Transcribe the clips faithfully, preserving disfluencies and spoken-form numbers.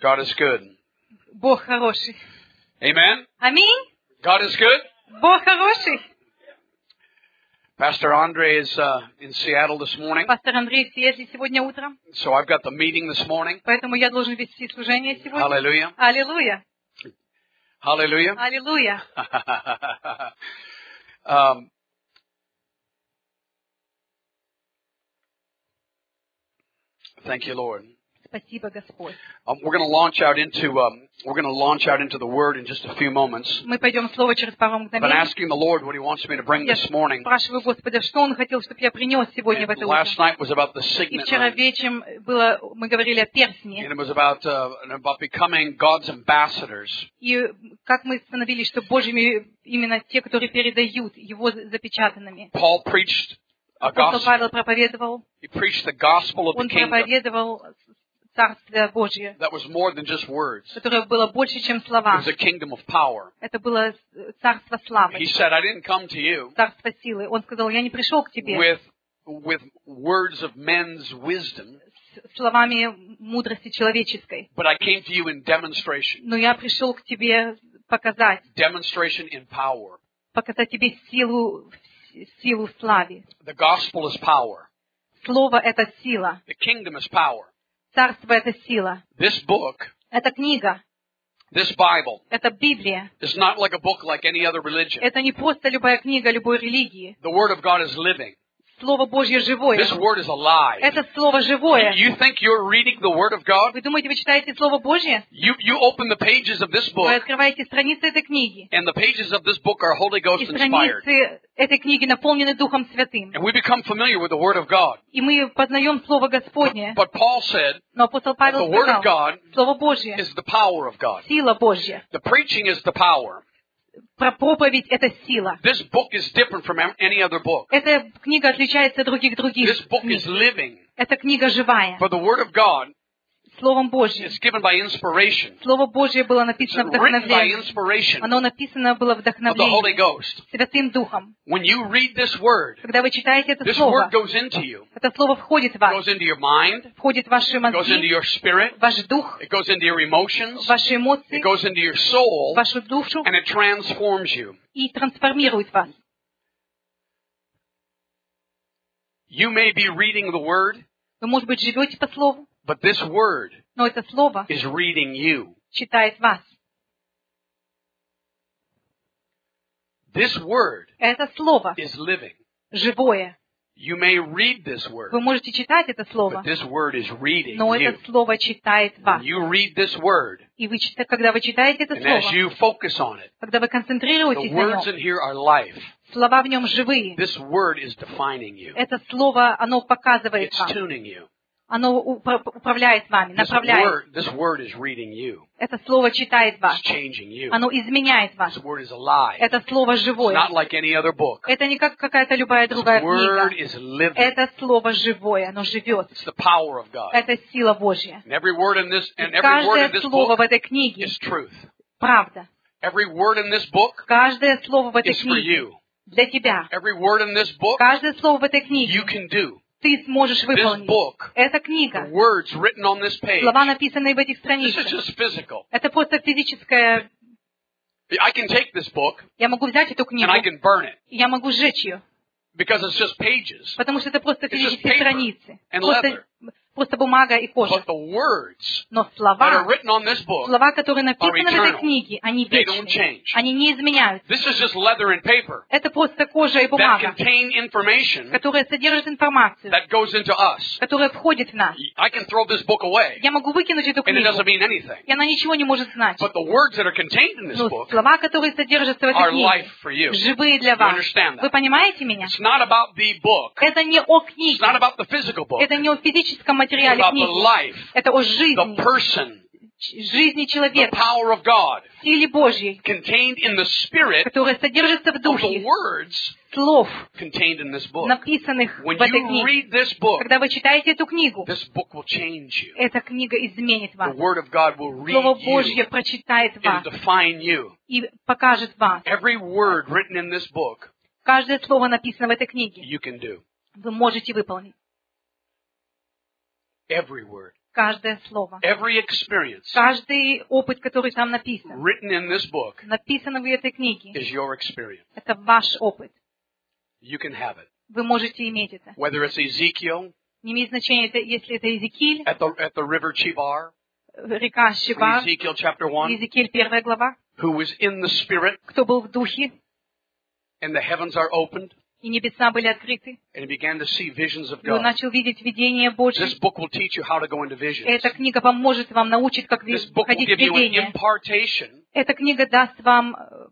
God is good. Бог хороший. Amen? Аминь. God is good. Бог хороший. Pastor Andre is uh, in Seattle this morning, Пастор Андрей в Сиэтле сегодня утром, so I've got the meeting this morning. поэтому я должен вести служение сегодня. Hallelujah. Аллилуйя. Hallelujah. Аллилуйя. um, thank you, Lord. Спасибо, Господь. Um, we're going to launch out into um, we're going to launch out into the Word in just a few moments. Мы пойдем в Слово через пару I've been мгновений. asking the Lord what He wants me to bring Я this morning. спрашиваю Господа, что Он хотел, чтобы я принес сегодня в And это утро. last night was about the И signet вчера ring, вечером было, мы говорили о and перстне. it was about uh, about becoming God's ambassadors. И как мы становились, что Божьими именно те, которые передают Его запечатанными. Paul preached a Апостол gospel. Павел проповедовал, He preached the gospel of the он kingdom проповедовал Царствие Божье, that was more than just words. которое было больше, чем It слова. was a kingdom of power. Это было царство славы, He said, "I didn't come to you царство силы. Он сказал, я не пришел к тебе with with words of men's wisdom, с словами мудрости человеческой, but I came to you in demonstration, но я пришел к тебе показать, demonstration in power. показать тебе силу, силу в славе. The gospel is power. Слово — это сила. The kingdom is power. Царство — это сила. This book, Это книга. this Bible, Это Библия. is not like a book like any other religion. Это не просто любая книга любой религии. The Word of God is living. Слово Божье живое. This Word is alive. Это Слово живое. You think you're reading the Word of God? Вы думаете, вы читаете Слово Божье? You you open the pages of this Вы book, открываете страницы этой книги. and the pages of this book are Holy Ghost И inspired. страницы этой книги наполнены Духом Святым. And we become familiar with the Word of God. И мы познаем Слово Господне. But Paul said, Но апостол Павел the Word of сказал, God Слово Божье, is the power of God. сила Божья. The preaching is the power. Про проповедь — это сила. This book is different from any other book. Эта книга отличается от других других This book книг. is living. Эта книга живая. For the Word of God Словом Божьим. is given by inspiration. Слово Божье было It's написано written by вдохновением. inspiration Оно написано было of the Holy вдохновением Ghost. Святым Духом. When you read this Word, Когда вы читаете это this Слово, Word goes into you. это Слово входит в It вас, goes into your mind. входит в ваши It goes into мозги, your spirit. в ваш дух, It goes into your emotions. в ваши эмоции, It goes into your soul. в вашу душу And it transforms you. и трансформирует вас. You may be reading the Word, Вы, может быть, живете по Слову, but this Word но это Слово is reading you. читает вас. This Word Это Слово is living. живое. You may read this Word, Вы можете читать это Слово, but this Word is reading но you. это Слово читает вас. When you read this Word, И вы, чита- когда вы читаете это and as Слово, you focus on it, когда вы the концентрируетесь на words нем, in here are life. слова в нем живые. This Word is defining you. Это Слово, оно показывает It's вам. tuning you. Оно упра- управляет вами, This направляет. word, this word is reading you. Это Слово читает вас. It's changing you. Оно изменяет вас. This word is alive. Это Слово It's живое. not like any other book. Это не как какая-то любая This другая word книга. is living. Это Слово живое, оно живет. It's the power of God. Это сила Божья. And every word in this, И and every word in каждое this слово в book этой книге is truth. правда. Every word in this book Каждое слово в этой is for книге you. для тебя. Every word in this book Каждое слово в этой книге you can do. ты сможешь This выполнить. book, Эта the книга, words written on this page, слова, написанные в этих this is страницах, just physical. это просто физическое. I can take this book Я могу взять эту and книгу, I can burn it и я могу сжечь ее, because it's just pages. потому что это просто It's just физические paper страницы. and Просто, leather. просто бумага и кожа. But the words Но that are слова, written on this book, слова, которые написаны в eternal. этой книге, они They don't вечные. change. Они не изменяются. this is just leather and paper Это просто кожа и that бумага, contain information которая содержит информацию, that goes into us. которая входит в нас. I can throw this book away Я могу выкинуть эту and it книгу, doesn't mean anything. и она ничего не может значить. But the words that are contained in this Но book слова, которые содержатся в are этой life книге, for you. живые для You вас. understand Вы that? понимаете меня? It's not about the book. Это не о It's книге, not about the physical book. это не о физическом It's материале about the книги. life, Это о the жизни, person, ч- жизни the человека, power of God силе Божьей, contained in the spirit которая содержится в of the духе words слов, contained in this book. написанных When в этой you книге. read this book, Когда вы читаете эту книгу, this book will change you. эта книга изменит The вас. Word of God will read Слово you Божье прочитает and вас define you. и покажет вас. Every word written in this book, Каждое слово написано в этой книге. you can do. Вы можете выполнить. Every word. каждое слово. Every experience Каждый опыт, который там написан, written in this book написан в этой книге, is your experience. это ваш опыт. You can have it. Вы можете иметь это. Whether it's Ezekiel Не имеет значения, это, если это Иезекииль, at the, at the river Chebar, река from Шибар, Ezekiel chapter one, Иезекииль первая глава, who was in the Spirit, кто был в духе, and the heavens are opened, и небеса были открыты, and he began to see visions of и он God. начал видеть видение Божье. This book will teach you how to go into visions. Эта книга поможет вам, научит, как This book will входить в give you an видение. impartation Эта книга даст вам э,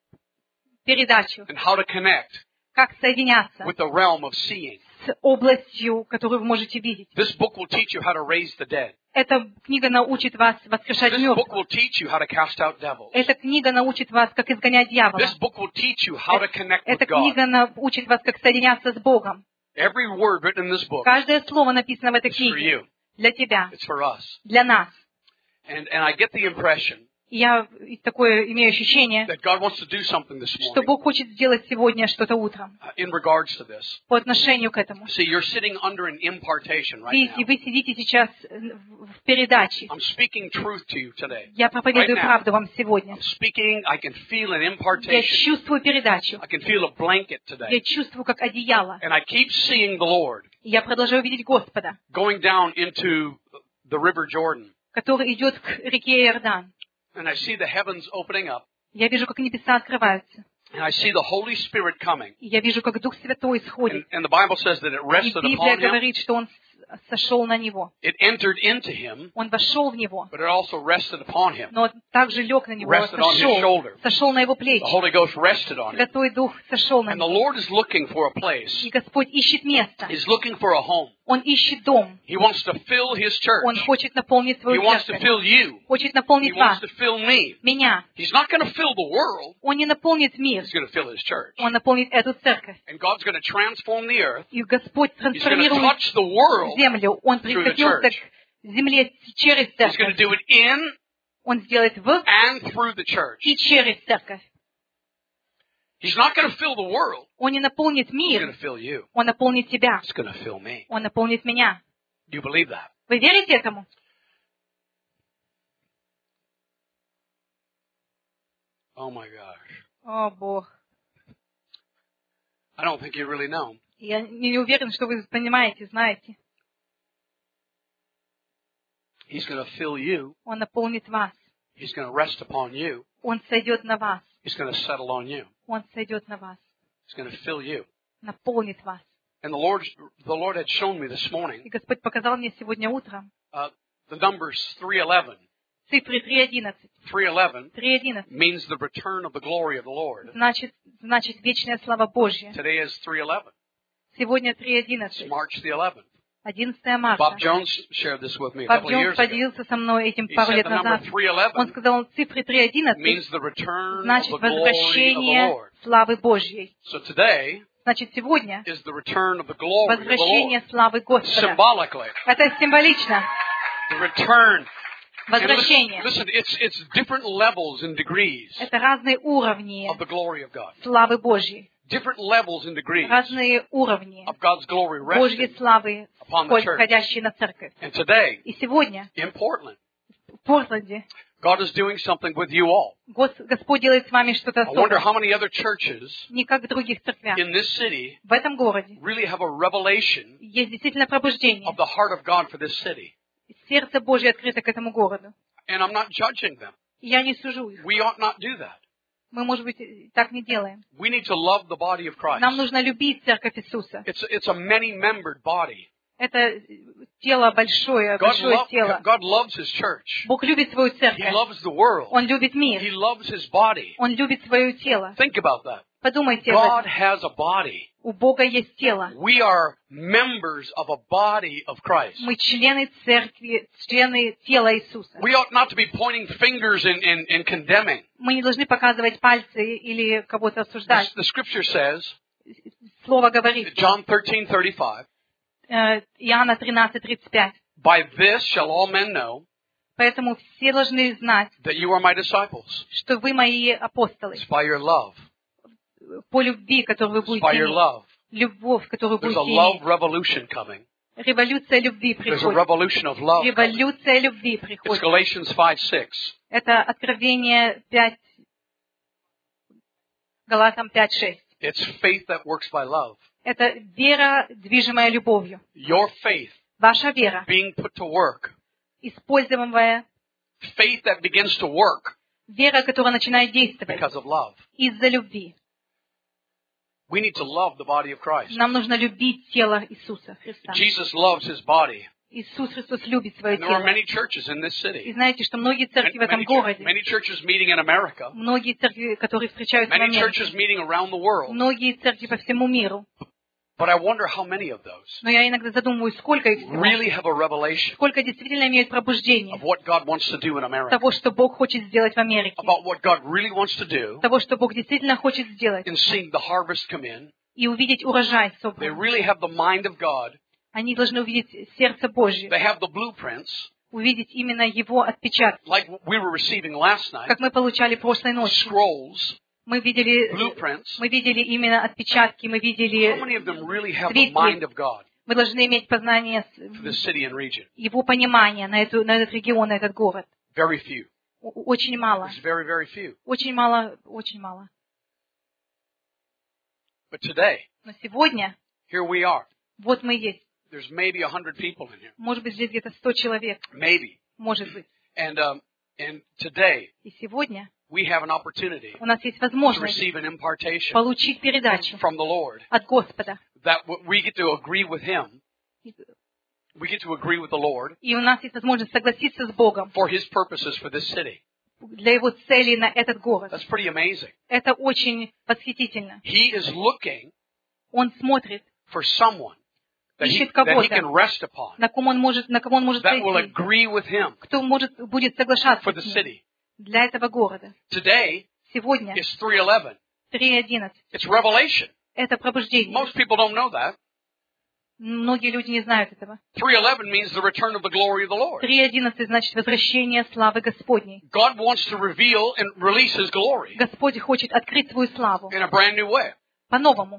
передачу, and how to connect как соединяться with the realm of seeing. с областью, которую вы можете видеть. This book will teach you how to raise the dead. Эта книга научит вас воскрешать This book мертвых. will teach you how to cast out devils. Эта книга научит вас, как изгонять дьявола. This book will teach you how to connect with Эта God. книга научит вас, как соединяться с Богом. Every word written in this book Каждое слово написано в этой is for книге you. для тебя, It's for us. для нас. And, and I get the impression И я такое имею ощущение, that God wants to do something this что morning Бог хочет сделать сегодня что-то утром uh, in regards to this. по отношению к этому. See, you're sitting under an impartation right Видите, now. вы сидите сейчас в в передаче. I'm speaking truth to you today. Я проповедую Right now. правду вам сегодня. I'm speaking, I can feel an Я impartation. чувствую передачу. I can feel a blanket Я today. чувствую, как одеяло. And I keep seeing the Lord И я продолжаю видеть Господа, going down into the river Jordan. который идет к реке Иордан. And I see the heavens opening up. Я вижу, как небеса открываются. And I see the Holy Spirit coming. И я вижу, как Дух Святой And, сходит. and the Bible says that it И rested Библия upon him. говорит, что Он с- сошел на него. It entered into him, Он вошел в него, but it also rested upon him. но также лег на него, Rested on his сошел, shoulder. сошел на его The плечи. Holy Ghost rested on him. Святой Дух сошел на And the него. Lord is looking for a place. И Господь ищет место. He's looking for a home. Он ищет дом. He wants to fill his Он church. хочет наполнить He свою wants to церковь. fill you. Хочет He наполнить вас, wants to fill me. меня. He's not going to fill the world. Он не наполнит мир. He's going to fill his church. Он наполнит эту церковь. And God's going to transform the earth. И Господь He's going to трансформирует touch the world. землю. Он through the прикоснется church. к земле через He's going to церковь. do it in Он сделает в and through the church. и через церковь. He's not going to fill the world. Он не наполнит He's going мир. to fill you. Он наполнит тебя. He's going to fill me. Он наполнит меня. Do you believe that? Вы верите этому? Oh my gosh. О, Бог. I don't think you really know. Я не уверен, что вы понимаете, знаете. He's going to fill you. Он наполнит вас. He's going to rest upon you. Он сойдет на вас. He's going to settle on you. Он сойдет на вас. He's going to fill you. Наполнит вас. And the Lord, the Lord had shown me this morning И Господь показал мне сегодня утром uh, the numbers three eleven. цифры три одиннадцать. three eleven три одиннадцать means the return of the glory of the Lord. значит, значит вечная слава Божья. Today is three eleven. Сегодня три It's одиннадцать. March the eleventh. одиннадцатое марта. Bob Jones shared this with me a Пап couple of Джонс years ago. поделился со мной этим He пару said лет the number назад. three Он eleven сказал, цифры три одиннадцать means the return of значит the glory of the возвращение Lord. славы Божьей. So today Значит, сегодня is the return of the glory of the возвращение Lord. славы Господа. Symbolically, Это символично. the return. And Возвращение. listen, listen, it's it's different levels and degrees Это разные уровни of the glory of God. славы Божьей. Different levels and degrees Разные уровни of God's glory Божьей resting славы, upon the church. входящие на церковь. And today, И сегодня in Portland, в Портленде God is doing something with you all. Гос- Господь делает с вами что-то I wonder особенное. how many other churches Не как в других церквях. in this city В этом городе really have a revelation есть действительно пробуждение. of the heart of God for this city. Сердце Божье открыто к этому городу. And I'm not judging them. И я не сужу их. We ought not do that. Мы, может быть, так не делаем. We need to love the body of Christ. Нам нужно любить церковь Иисуса. It's, it's a many-membered body. Это тело большое, God, большое lo- тело. God loves His church. Бог любит свою He церковь. loves the world. Он любит He мир. loves His body. Он любит свое тело. Think about that. Подумайте об God этом. has a body. У Бога есть тело. We are members of a body of Christ. Мы члены церкви, члены тела Иисуса. We ought not to be pointing fingers and, and, and condemning. Мы не должны показывать пальцы или кого-то The, осуждать. the scripture says, Слово говорит, John thirteen thirty-five, э, Иоанна тринадцать тридцать пять. by this shall all men know Поэтому все должны знать, that you are my disciples. что вы мои апостолы. It's by your love. По любви, которую вы It's будете by your иметь. love. Любовь, которую There's будете a love иметь. revolution coming. Революция любви There's a приходит. revolution of love. Революция любви It's приходит. Galatians five six. Это Откровение пять, Галатам пять шесть. It's faith that works by love. Это вера, движимая любовью. Your faith Ваша вера, being put to work. используемая, Faith that begins to work вера, которая начинает действовать because of love. из-за любви. We need to love the body of Christ. Нам нужно любить тело Иисуса Христа. Jesus loves his body. Иисус Христос любит свое And there are тело. many churches in this И city. знаете, что многие церкви в этом Many, городе, many churches meeting in America. многие церкви, которые встречаются в Many churches Америке, meeting around the world. многие церкви по всему миру. But I wonder how many of those Но я иногда задумываюсь, сколько их всего, really have a revelation сколько действительно имеют пробуждение of what God wants to do in America. того, что Бог хочет сделать в Америке, About what God really wants to do того, что Бог действительно хочет сделать, in seeing the harvest come in. и увидеть урожай They собран. really have the mind of God. Они должны увидеть сердце Божье, They have the blueprints, увидеть именно Его отпечатки, like we were receiving last night, как мы получали прошлой ночью. scrolls, Мы видели, blueprints. мы видели именно отпечатки, мы How видели, many of them really have the mind of God мы должны иметь познание, for this city and region? Его понимание на, эту, на этот регион, на этот город. Very few. О- Очень мало. There's very, very few. Очень мало, очень мало. But today, Но сегодня, here we are. вот мы есть. There's maybe a hundred people in here. Может быть, здесь где-то сто человек. Maybe. Может быть. And, um, and today, И сегодня we have an opportunity у нас есть to возможность receive an impartation получить передачу from the Lord от Господа. that w- we get to agree with Him. We get to agree with the Lord И у нас есть возможность согласиться с Богом for His purposes for this city. для Его целей на этот город. That's pretty amazing. Это очень восхитительно. He is looking Он смотрит, for someone that he, ищет that he кого-то, can rest upon, на ком он может, на кого он может that will пойти, agree with Him кто может, будет соглашаться for the с ним city. для этого города. Today Сегодня is three eleven. три одиннадцать. It's revelation. Это пробуждение. Most people don't know that. Многие люди не знают этого. three eleven means the return of the glory of the Lord. три одиннадцать значит возвращение славы Господней. God wants to reveal and release His glory Господь хочет открыть свою славу in a brand new way. по-новому.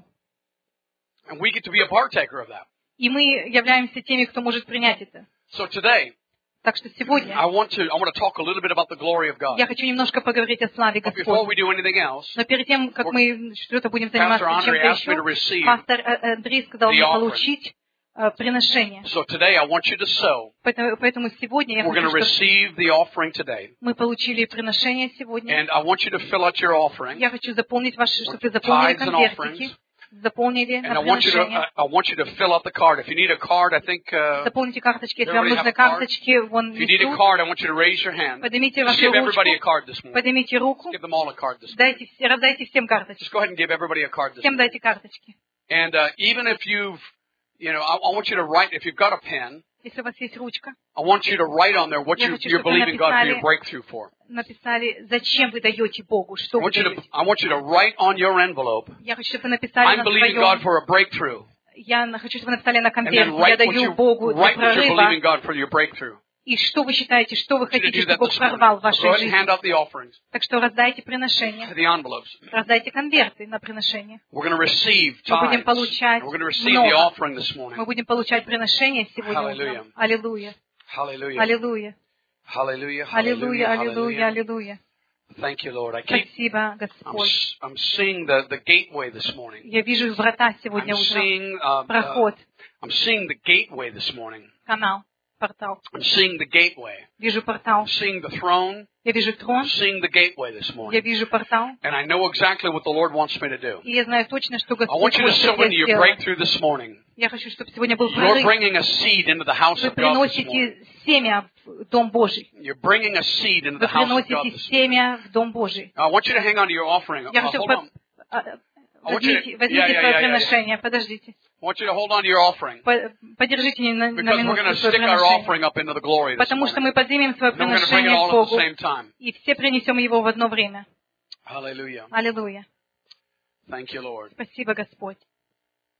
And we get to be a partaker of that. И мы являемся теми, кто может принять это. So today, Так что сегодня I want to, I want to talk a little bit about the glory of God. я хочу немножко поговорить о славе But before we Господней. do anything else, Но перед тем, как мы что-то будем Pastor заниматься Andre чем-то asked me to еще, receive. пастор э, Андрей сказал the мне offering. получить э, приношение. So today I want you to sow. Поэтому, поэтому сегодня я We're going хочу, to чтобы receive the offering today. мы получили приношение сегодня. And I want you to fill out your offering. Я хочу заполнить ваши, чтобы вы заполнили Tithes and конвертики, offerings. заполнили And I на want you to, приношение. I I want you to fill out the card. If you need a card, I think, uh, Заполните карточки. Если you вам already нужны have a card? карточки, вон if you need a несут. card, I want you to raise your hand. Поднимите Just вашу give everybody a ручку, card this morning. поднимите руку, Give them all a card this morning. дайте, все- раздайте всем карточки. Just go ahead and give everybody a card this Всем morning. дайте карточки. And uh, even if you've, you know, I, I want you to write, if you've got a pen, Если у вас есть ручка, I want you to write on there what Я you, хочу, you're чтобы вы believing God for your написали- breakthrough for. написали, зачем вы даете Богу, что I вы want you to, даете. I want you to write on your envelope, Я хочу, чтобы вы написали I'm на believing God своем... for a breakthrough. Я на- хочу, чтобы вы написали на And then конверте. Я write what, даю you, Богу для write what you're believing прорыва. God for your breakthrough. И что вы считаете, что вы I want you to хотите, do чтобы that Бог this morning. прорвал в Go вашей ahead and жизни. hand out the offerings, Так что раздайте приношения, the envelopes. раздайте конверты на приношение. We're going to receive Мы будем tithes. получать We're going to receive the много. offering this morning. Мы будем получать приношение сегодня Hallelujah. утром. Аллилуйя. Hallelujah. Аллилуйя. Hallelujah. Аллилуйя. Аллилуйя. Hallelujah. Аллилуйя. Thank you, Lord. I keep, Спасибо, I'm, Господь. s- I'm seeing the, the gateway this morning. Я вижу врата I'm сегодня утром. seeing, uh, uh, Проход, I'm seeing the gateway this morning. канал, портал. I'm seeing the gateway. Вижу портал. I'm seeing the throne. Я вижу I'm трон. seeing the gateway this Я morning. вижу портал. And I know exactly what the Lord wants me to do. И я знаю точно, что I want Господь you to хочет, sow чтобы into я your сделала. breakthrough this morning. Я хочу, чтобы сегодня был You're прорыв. bringing a seed into the house Вы of God this morning. приносите семя в Дом Божий. You're bringing a seed into Вы the house of God приносите this morning. семя в Дом Божий. I want you to hang on to your offering. Я Uh, хочу... hold под- on. а, I want you to- Возьмите, yeah, возьмите yeah, свое yeah, yeah, yeah. приношение. Подождите. I want you to hold on to your offering. По- Подержите на, на Because we're going минутку to свое stick our приношение. offering up into the glory this Потому что morning. мы поднимем свое And then we're going to bring it приношение к all at the Богу. same time. И все принесем его в одно время. Hallelujah. Аллилуйя. Thank you, Lord. Спасибо, Господь.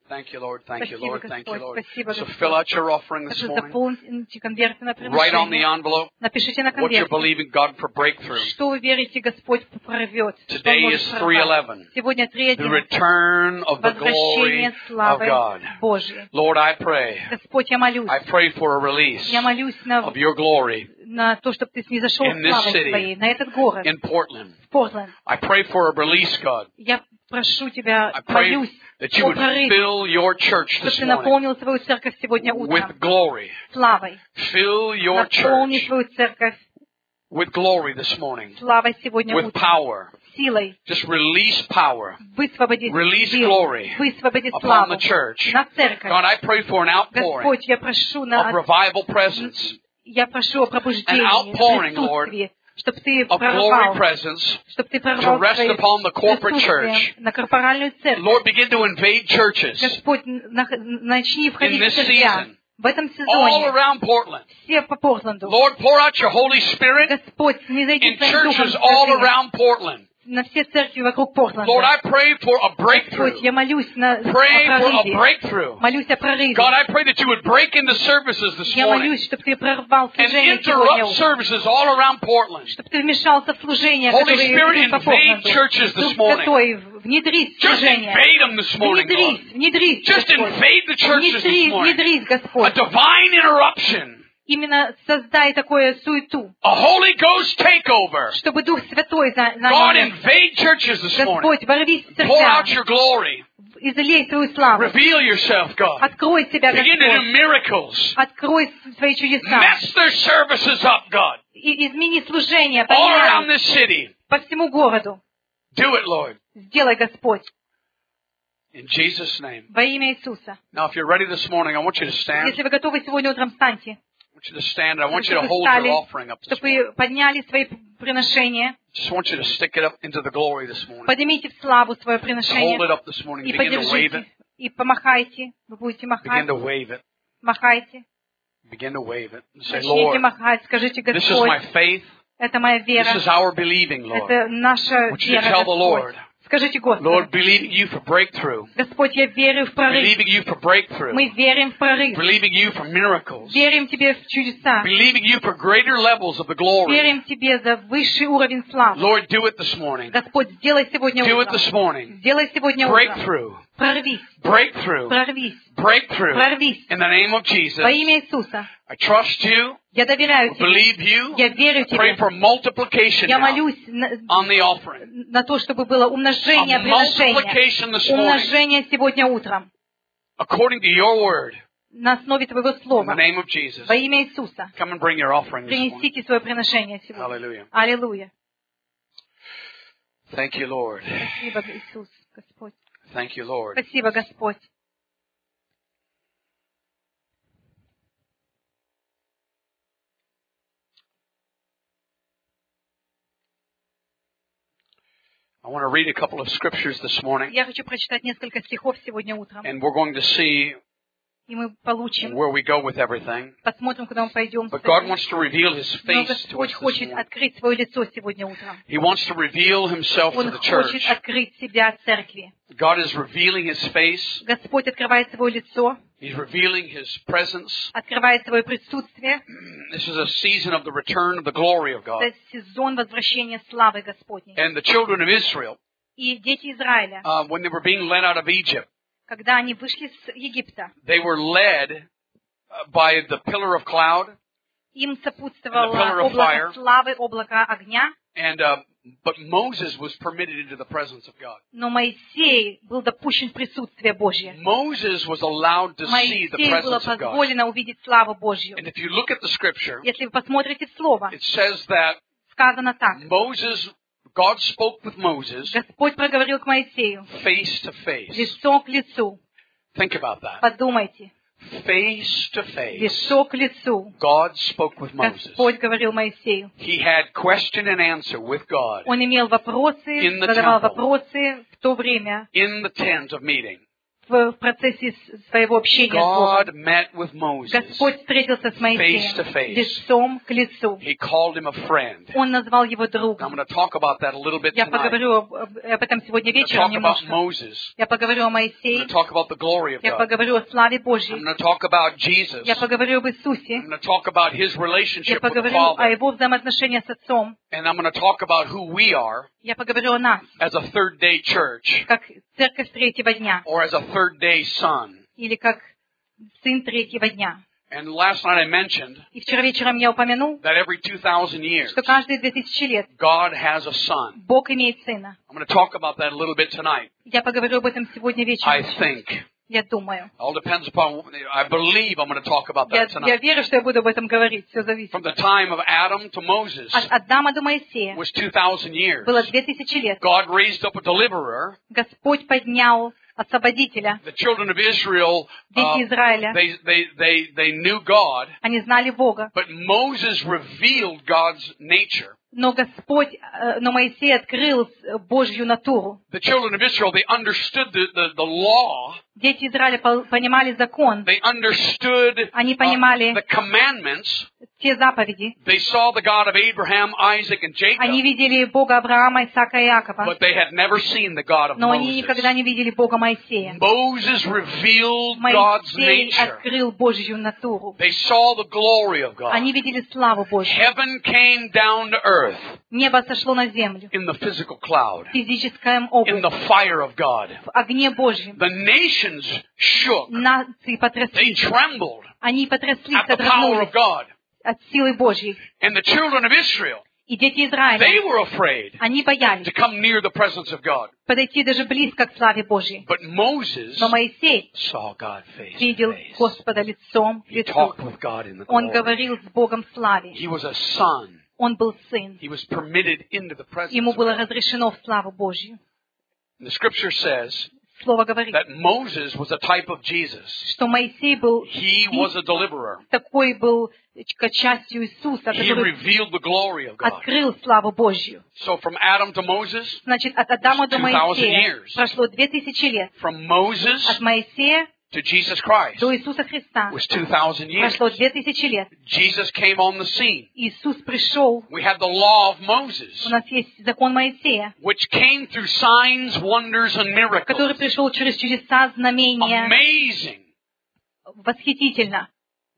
Thank you, Lord. Thank you, Lord. Thank you, Lord. Спасибо, So Господь. fill out your offering this Также morning. заполните конверты на Write on the приношение. envelope Напишите на what you're конверте, believing God for breakthrough. что вы верите, Господь прорвет. Что Today может is прорвать. three eleven. Сегодня три The одиннадцать. return of the glory Возвращение of славы God. Божьей. Lord, I pray. Господь, я молюсь. I pray for a release Я молюсь на, of your glory на то, чтобы ты снизошел in this славой city, Твоей, на этот город, in Portland. в Портленд. I pray for a release, God. Я прошу Тебя, I pray молюсь that you о would прорыве, fill your church чтобы this Ты morning наполнил Твою церковь сегодня утром with glory. славой. Fill your Наполни church Твою церковь with glory this morning, славой сегодня with утром. power. Силой. Just release power Высвободи Release силу, glory высвободи upon славу the church. на церковь. God, I pray for an outpouring Господь, я прошу of на revival presence, я прошу о пробуждении, An outpouring, присутствии, чтобы Ты of glory прорвал, presence чтобы Ты to прорвал rest свои upon the corporate присутствие church. на корпоральную церковь. Lord, begin to invade churches Господь, на- начни входить in в this церквя season, в этом all сезоне, around Portland. все по Портленду. Lord, pour out your Holy Spirit Господь, снизойди in своим духом churches all святым around Portland. на все церкви вокруг Lord, Портленда. I pray for a breakthrough. Господь, я молюсь на, о Pray for a прорыве. breakthrough. Молюсь о прорыве. God, I pray that you would break into services this Я morning молюсь, чтобы Ты прорвал and служение сегодня interrupt утром. services all around Portland. Чтобы Ты вмешался в служение, Holy которые Spirit, идут по invade Портленду. churches this Дух morning. Святой, внедрись в Just служение. invade them this morning, God. Внедрись, внедрись, Just Господь. invade the churches this Внедрись, morning. внедрись, A Господь. divine interruption. Именно создай такое суету, A Holy Ghost takeover. чтобы Дух Святой за- God, занял место. invade churches this morning. Господь, ворвись в Pour out церквя, your glory. излей свою славу. Reveal yourself, God. Открой себя, Begin to do Господь. miracles. Открой свои чудеса. Mess their services up, God. И измени служение, All around поменяй this city. по всему городу. Do it, Lord. Сделай, Господь, In Jesus' name. во имя Иисуса. Now, if you're ready this morning, I want you to stand. Если вы готовы сегодня утром, встаньте, I want you to stand. I want you чтобы to вы hold your встали, offering up this чтобы morning. вы подняли свои приношения. Just want you to stick it up into the glory this morning. Поднимите в славу свое Hold приношение it up this morning. и Begin to wave подержите. it. И помахайте. Вы будете Begin махать. to wave it. Махайте. Begin to wave it. And say, Начните Lord, махать. Скажите, this is my Господь, faith. это моя This вера. is our believing, Lord. Это наша I want you to вера, tell the Lord, Господь. Скажите, Lord, Господь. believing you for breakthrough. Господь, я верю в прорыв. Believing you for breakthrough. Мы верим в прорыв. Believing you for miracles. Верим Тебе в чудеса. Believing you for greater levels of the glory. Верим Тебе за высший уровень славы. Lord, do it this morning. Господь, сделай сегодня Do it утром. this morning. Сделай сегодня утром. Breakthrough. Прорвись. Breakthrough. Прорвись. Breakthrough. Прорвись. In the name of Jesus. Во имя Иисуса. I trust you. Я доверяю Тебе. Believe you. Я верю Pray Тебе. for multiplication Я now молюсь на, on the offering. на то, чтобы было умножение A приношения. multiplication this morning. Умножение сегодня утром. According to your word. На основе Твоего In the Слова. name of Jesus. Во имя Иисуса. Come and bring your offering this morning. Принесите свое приношение сегодня. Hallelujah. Аллилуйя. Thank you, Lord. Спасибо, Иисус, Господь. Thank you, Lord. Спасибо, Господь. I want to read a couple of scriptures this morning, Я хочу прочитать несколько стихов сегодня утром. and we're going to see И мы получим, where we go with everything. посмотрим, куда мы пойдем. But God wants to reveal His Но face to Господь us this хочет morning. открыть свое лицо сегодня утром. He wants to reveal Himself to Он the хочет church. открыть себя церкви. God is revealing His face. Господь открывает свое лицо, He's revealing His presence. открывает свое присутствие. This is a season of the return of the glory of God. Это сезон возвращения славы Господней. And the children of Israel, И дети Израиля, uh, when they were being led out of Egypt, когда они вышли с Египта, they were led uh, by the pillar of cloud. им And the pillar сопутствовало of fire. облако славы, облако огня, And uh, but Moses was permitted into the presence of God. но Моисей был допущен в присутствие Божье. Moses was allowed to see the Моисею было presence of God. позволено увидеть славу Божью. And if you look at the scripture, Если вы посмотрите в Слово, it says that сказано так. Moses, God spoke with Moses Господь проговорил к Моисею face to face. лицо к лицу. Think about that. Подумайте. Face to face. Лицо к лицу. God spoke with Moses. Господь говорил Моисею. He had question and answer with God Он имел вопросы, In the задавал temple. вопросы в то время in the tent of meeting. в процессе своего общения с God Богом. met with Moses Господь встретился с face to Моисеем face. лицом к лицу. He called him a friend. Он назвал его I'm другом. going to talk about that a little bit Я tonight. поговорю об, об этом сегодня I'm going to вечером talk about немножко. Moses. Я поговорю о I'm going Моисее. to talk about the glory of Я God. поговорю о славе I'm Божьей. going to talk about Jesus. Я поговорю об Иисусе. I'm going to talk about his Я relationship with the поговорю о Father. его взаимоотношениях с Отцом. And I'm going to talk about who we are Я поговорю о нас, as a third day church как церковь третьего дня, or as a third day son. или как сын третьего дня. And last night I mentioned И вчера вечером я упомянул, that every two thousand years что каждые две тысячи лет God has a son. Бог имеет сына. I'm going to talk about that a little bit tonight. Я поговорю об этом сегодня I вечером. think. Я думаю. All depends upon, I believe I'm going to talk about Я, that я tonight. верю, что я буду об этом говорить. Все зависит. From the time of Adam to Moses От Адама до Моисея was two thousand years. было две тысячи лет. God raised up a deliverer. Господь поднял освободителя. The children of Israel, uh, Дети Израиля. they, they, they, they knew God, Они знали Бога. but Moses revealed God's nature. Но Господь, э, но Моисей открыл Божью натуру. The children of Israel, they understood the, the, the law. Дети Израиля по- понимали закон, They understood Они uh, понимали the commandments. те заповеди. They saw the God of Abraham, Isaac, and Они Jacob, видели Бога Авраама, Исаака и Иакова. but they had never seen the God of Но они Moses. никогда не видели Бога Моисея. Moses revealed God's Моисей nature. открыл Божью натуру. They saw the glory of God. Они видели славу Божью. Heaven came down to earth Небо сошло на землю in the physical cloud, в физическом in облаке, the fire of God. в огне Божьем. The nations shook. Нации They потряслись. trembled Они потряслись, at the power of содрогнулись God. от силы Божьей. And the children of Israel, И дети they Израиля, were afraid они боялись to come near the presence of God. подойти даже близко к славе Божьей. But Moses Но Моисей saw God face to видел face. Господа лицом к He лицу. talked with God in the Он glory. говорил с Богом в славе. He was a son. Он был сын. He was permitted into the presence Ему of было God. разрешено в славу Божью. The scripture says Слово говорит, that Moses was a type of Jesus. что Моисей был He was a deliverer. такой был к частью Иисуса, He который revealed the glory of God. открыл славу Божью. So from Adam to Moses, Значит, от Адама до two thousand Моисея years. прошло две тысячи лет. from Moses От Моисея to Jesus Christ до Иисуса Христа was two thousand years. прошло две тысячи лет. Jesus came on the scene. Иисус пришел. We had the law of У Moses, нас есть закон Моисея, which came through signs, wonders, and который miracles. пришел через чудеса, знамения. Amazing. Восхитительно,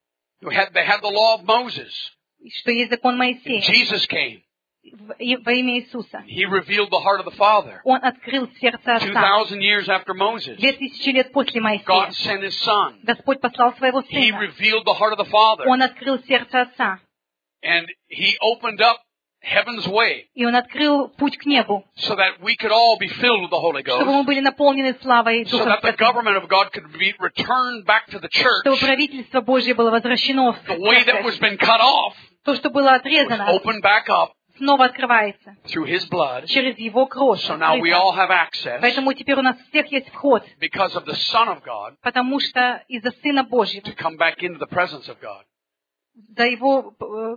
We had, they had the law of Moses. что есть закон And Моисея Jesus came. в- и- во имя Иисуса. He revealed the heart of the Father. Он открыл сердце Two Отца. thousand years after Moses, Две тысячи лет после Моисея God sent His Son. Господь послал своего He Сына. revealed the heart of the Father. Он открыл сердце Отца. And He opened up heaven's way И Он открыл путь к небу, so that we could all be filled with the Holy чтобы Ghost. мы были наполнены славой So Духа that the Святого. government of God could be returned back to the Чтобы church. правительство Божье было возвращено в The way that was церковь. been cut off То, что было was отрезано, opened back up снова открывается through His blood. через Его кровь. So now we all have access Поэтому теперь у нас у всех есть вход, because of the Son of God потому что из-за Сына Божьего, to come back into the presence of God. за Его э,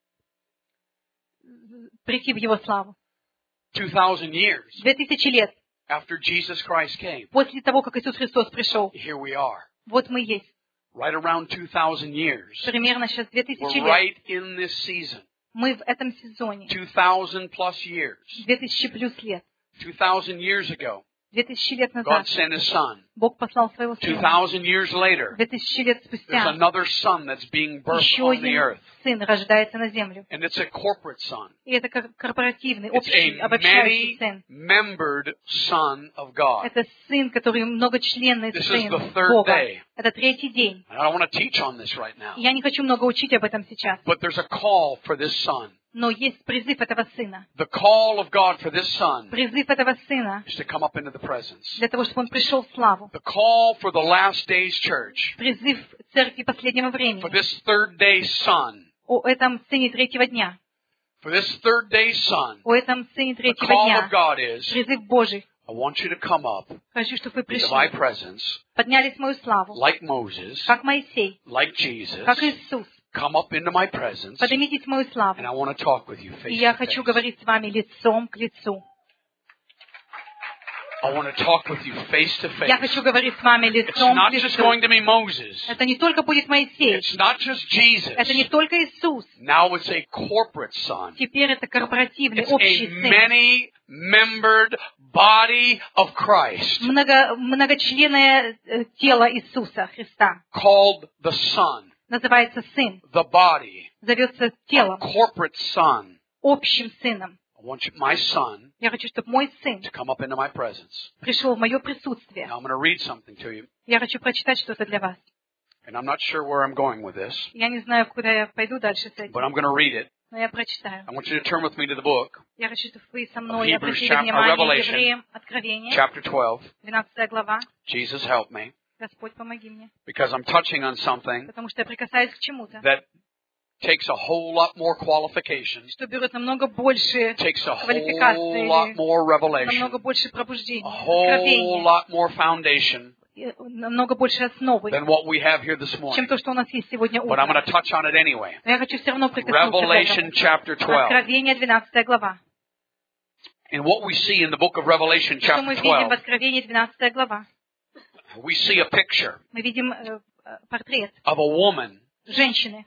прийти в Его славу. Two thousand years Две тысячи лет after Jesus Christ came, после того, как Иисус Христос пришел, here we are. вот мы есть. Right around two thousand years. Примерно сейчас две тысячи We're лет. right in this season. Мы в этом сезоне. two thousand plus years. Две тысячи плюс лет. two thousand years ago, Две тысячи лет God назад sent His Son. Бог послал своего two Сына. thousand years later, Две тысячи лет there's спустя another Son that's being birthed еще on the один earth. Сын рождается на землю. And it's a corporate Son. И это кор- корпоративный, It's общий, a обобщающий Сын. many-membered Son of God. Это Сын, который многочленный This is Сын the third Бога. day. Это третий день. And I don't want to teach on this right now. Я не хочу много учить об этом сейчас. But there's a call for this Son. Но есть призыв этого Сына. The call of God for this Son Призыв этого Сына is to come up into the presence. для того, чтобы Он пришел в славу. The call for the last days church, Призыв Церкви последнего for времени. this third day Son, О этом Сыне третьего дня. for this third day Son, О этом Сыне the третьего call дня. of God is, Призыв Божий. I want you to come up Хочу, чтобы вы into my пришли. presence, Поднялись в мою славу. like Moses, Как Моисей. like Jesus. Как Иисус. Come up into my presence, Поднимитесь в мою славу. and I want to talk with you И face я to хочу face. говорить с вами лицом к лицу. I want to talk with you face to face. Я хочу говорить с вами It's лицом not к just лицу. going to be Moses. Это не только будет Моисей, It's not just Jesus. это не только Иисус. Now it's a corporate son. Теперь это корпоративный, It's общий a сын. many-membered body of Christ Много, многочленное э, тело Иисуса Христа. called the Son, Называется сын. the body, Зовется a телом, corporate son. общим сыном. I want you, my son Я хочу, чтобы мой сын to come up into my presence. пришел в мое присутствие. Now I'm going to read something to you, Я хочу прочитать что-то для вас. and I'm not sure where I'm going with this, Я не знаю, куда я пойду дальше с but этим, I'm going to read it. но я прочитаю. I want you to turn with me to the book, Я хочу, чтобы вы со мной Hebrews обратили chapter- внимание Revelation, Евреям, Откровение, chapter twelve. двенадцатая глава. Jesus, help me, Господь, помоги мне. because I'm touching on something Потому что я прикасаюсь к чему-то, that takes a whole lot more qualifications, что берет намного больше takes a whole квалификации, lot more revelation, намного больше пробуждения, a whole откровения, lot more foundation и намного больше основы, than what we have here this чем morning. то, что у нас есть сегодня But I'm going утром. to touch on it anyway. Но я хочу все равно прикоснуться к Revelation этому. chapter twelve. Откровение, двенадцатая глава. And what we see in the book of Revelation Что мы chapter видим в twelve, Откровении, двенадцатая глава? we see a picture Мы видим э, э, портрет of a woman, женщины.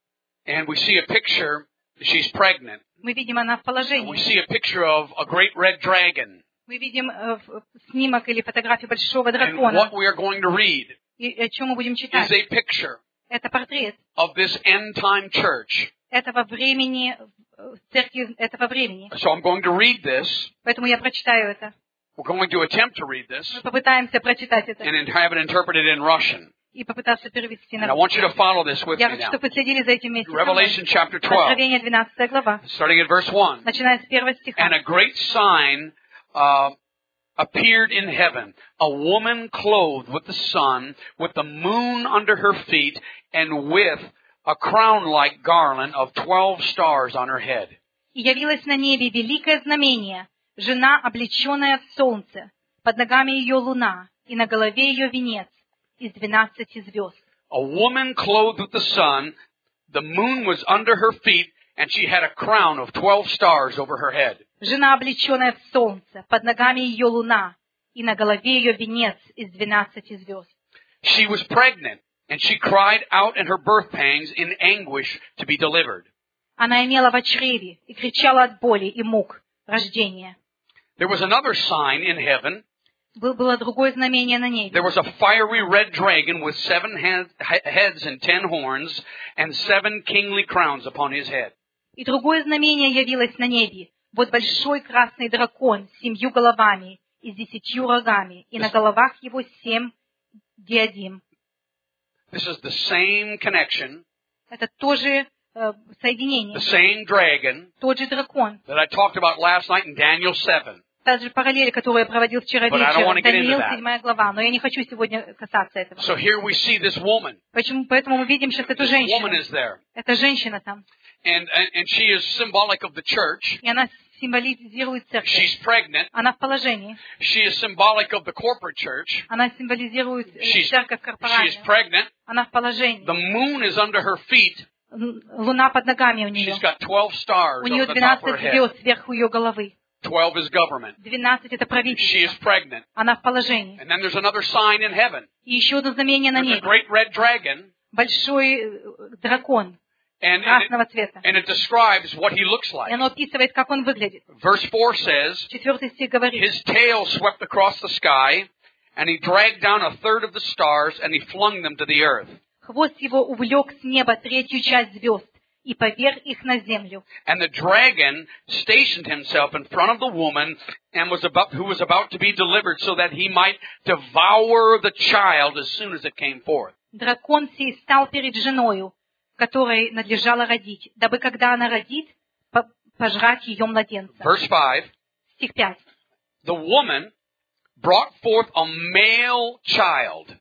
and we see a picture, she's pregnant. Мы видим, она в And we положении. see a picture of a great red dragon. Мы видим э, в- снимок или фотографию большого And дракона. what we are going to read И о чем мы будем is читать? a picture Это портрет of this end-time church. этого времени, э, церкви этого времени. So I'm going to read this. Поэтому я прочитаю это. We're going to attempt to read this Мы попытаемся прочитать это and have it interpreted in Russian. и попытаться перевести And I на want you to follow this with Я me хочу, now. чтобы вы следили за этим вместе со мной. Revelation chapter twelve, Откровение, двенадцатая глава, starting at verse one. начиная с первого стиха. And a great sign uh, appeared in heaven, a woman clothed with the sun, with the moon under her feet, and with a crown-like garland of twelve stars on her head. И явилось на небе великое знамение, жена, облеченная в солнце, под ногами ее луна, и на голове ее венец из двенадцати звезд. A woman clothed with the sun, the moon was under her feet, and she had a crown of twelve stars over her head. Жена, облеченная в солнце, под ногами ее луна, и на голове ее венец из двенадцати звезд. She was pregnant, and she cried out in her birth pangs in anguish to be delivered. Она имела в чреве и кричала от боли и мук рождения. There was another sign in heaven. Был- Было другое знамение на небе. There was a fiery red dragon with seven head, he- heads and ten horns, and seven kingly crowns upon his head. И другое знамение явилось на небе. Вот большой красный дракон с семью головами и с десятью рогами, и на головах его семь диадим. This is the same connection, Это тоже э, соединение, the same dragon тот же дракон. that I talked about last night in Daniel seven. Та же параллель, которую я проводил вчера But I don't wanna вечером, get into Даниил, that. седьмая глава, но я не хочу сегодня касаться этого. So here we see this woman. Почему? Поэтому мы видим сейчас эту This woman женщину. is there. Эта женщина там, And, and, and she is symbolic of the church. и она символизирует церковь. She's pregnant. Она в положении. She is symbolic of the corporate church. Она символизирует э, She's, церковь she is корпоральную. pregnant. Она в положении. The moon is under her feet. Л- Луна под ногами у нее. She's got twelve stars У нее over the top of her двенадцать head. звезд сверху ее головы. Twelve is government. двенадцать это She is правительство. pregnant. Она в положении. And then there's another sign in heaven. И еще одно знамение на There's a небе. great red dragon. Большой э, дракон And, and, it, красного цвета. and it describes what he looks И like. оно описывает, как он выглядит. Verse four says, Четвертый стих говорит. his tail swept across the sky, and he dragged down a third of the stars, and he flung them to the earth. Хвост его увлек с неба третью часть звезд и поверг их на землю. And the dragon stationed himself in front of the woman and was about, who was about to be delivered so that he might devour the child as soon as it came forth. Дракон сей стал перед женою, которой надлежало родить, дабы, когда она родит, по- пожрать ее младенца. Verse five, Стих пять. the woman brought forth a male child,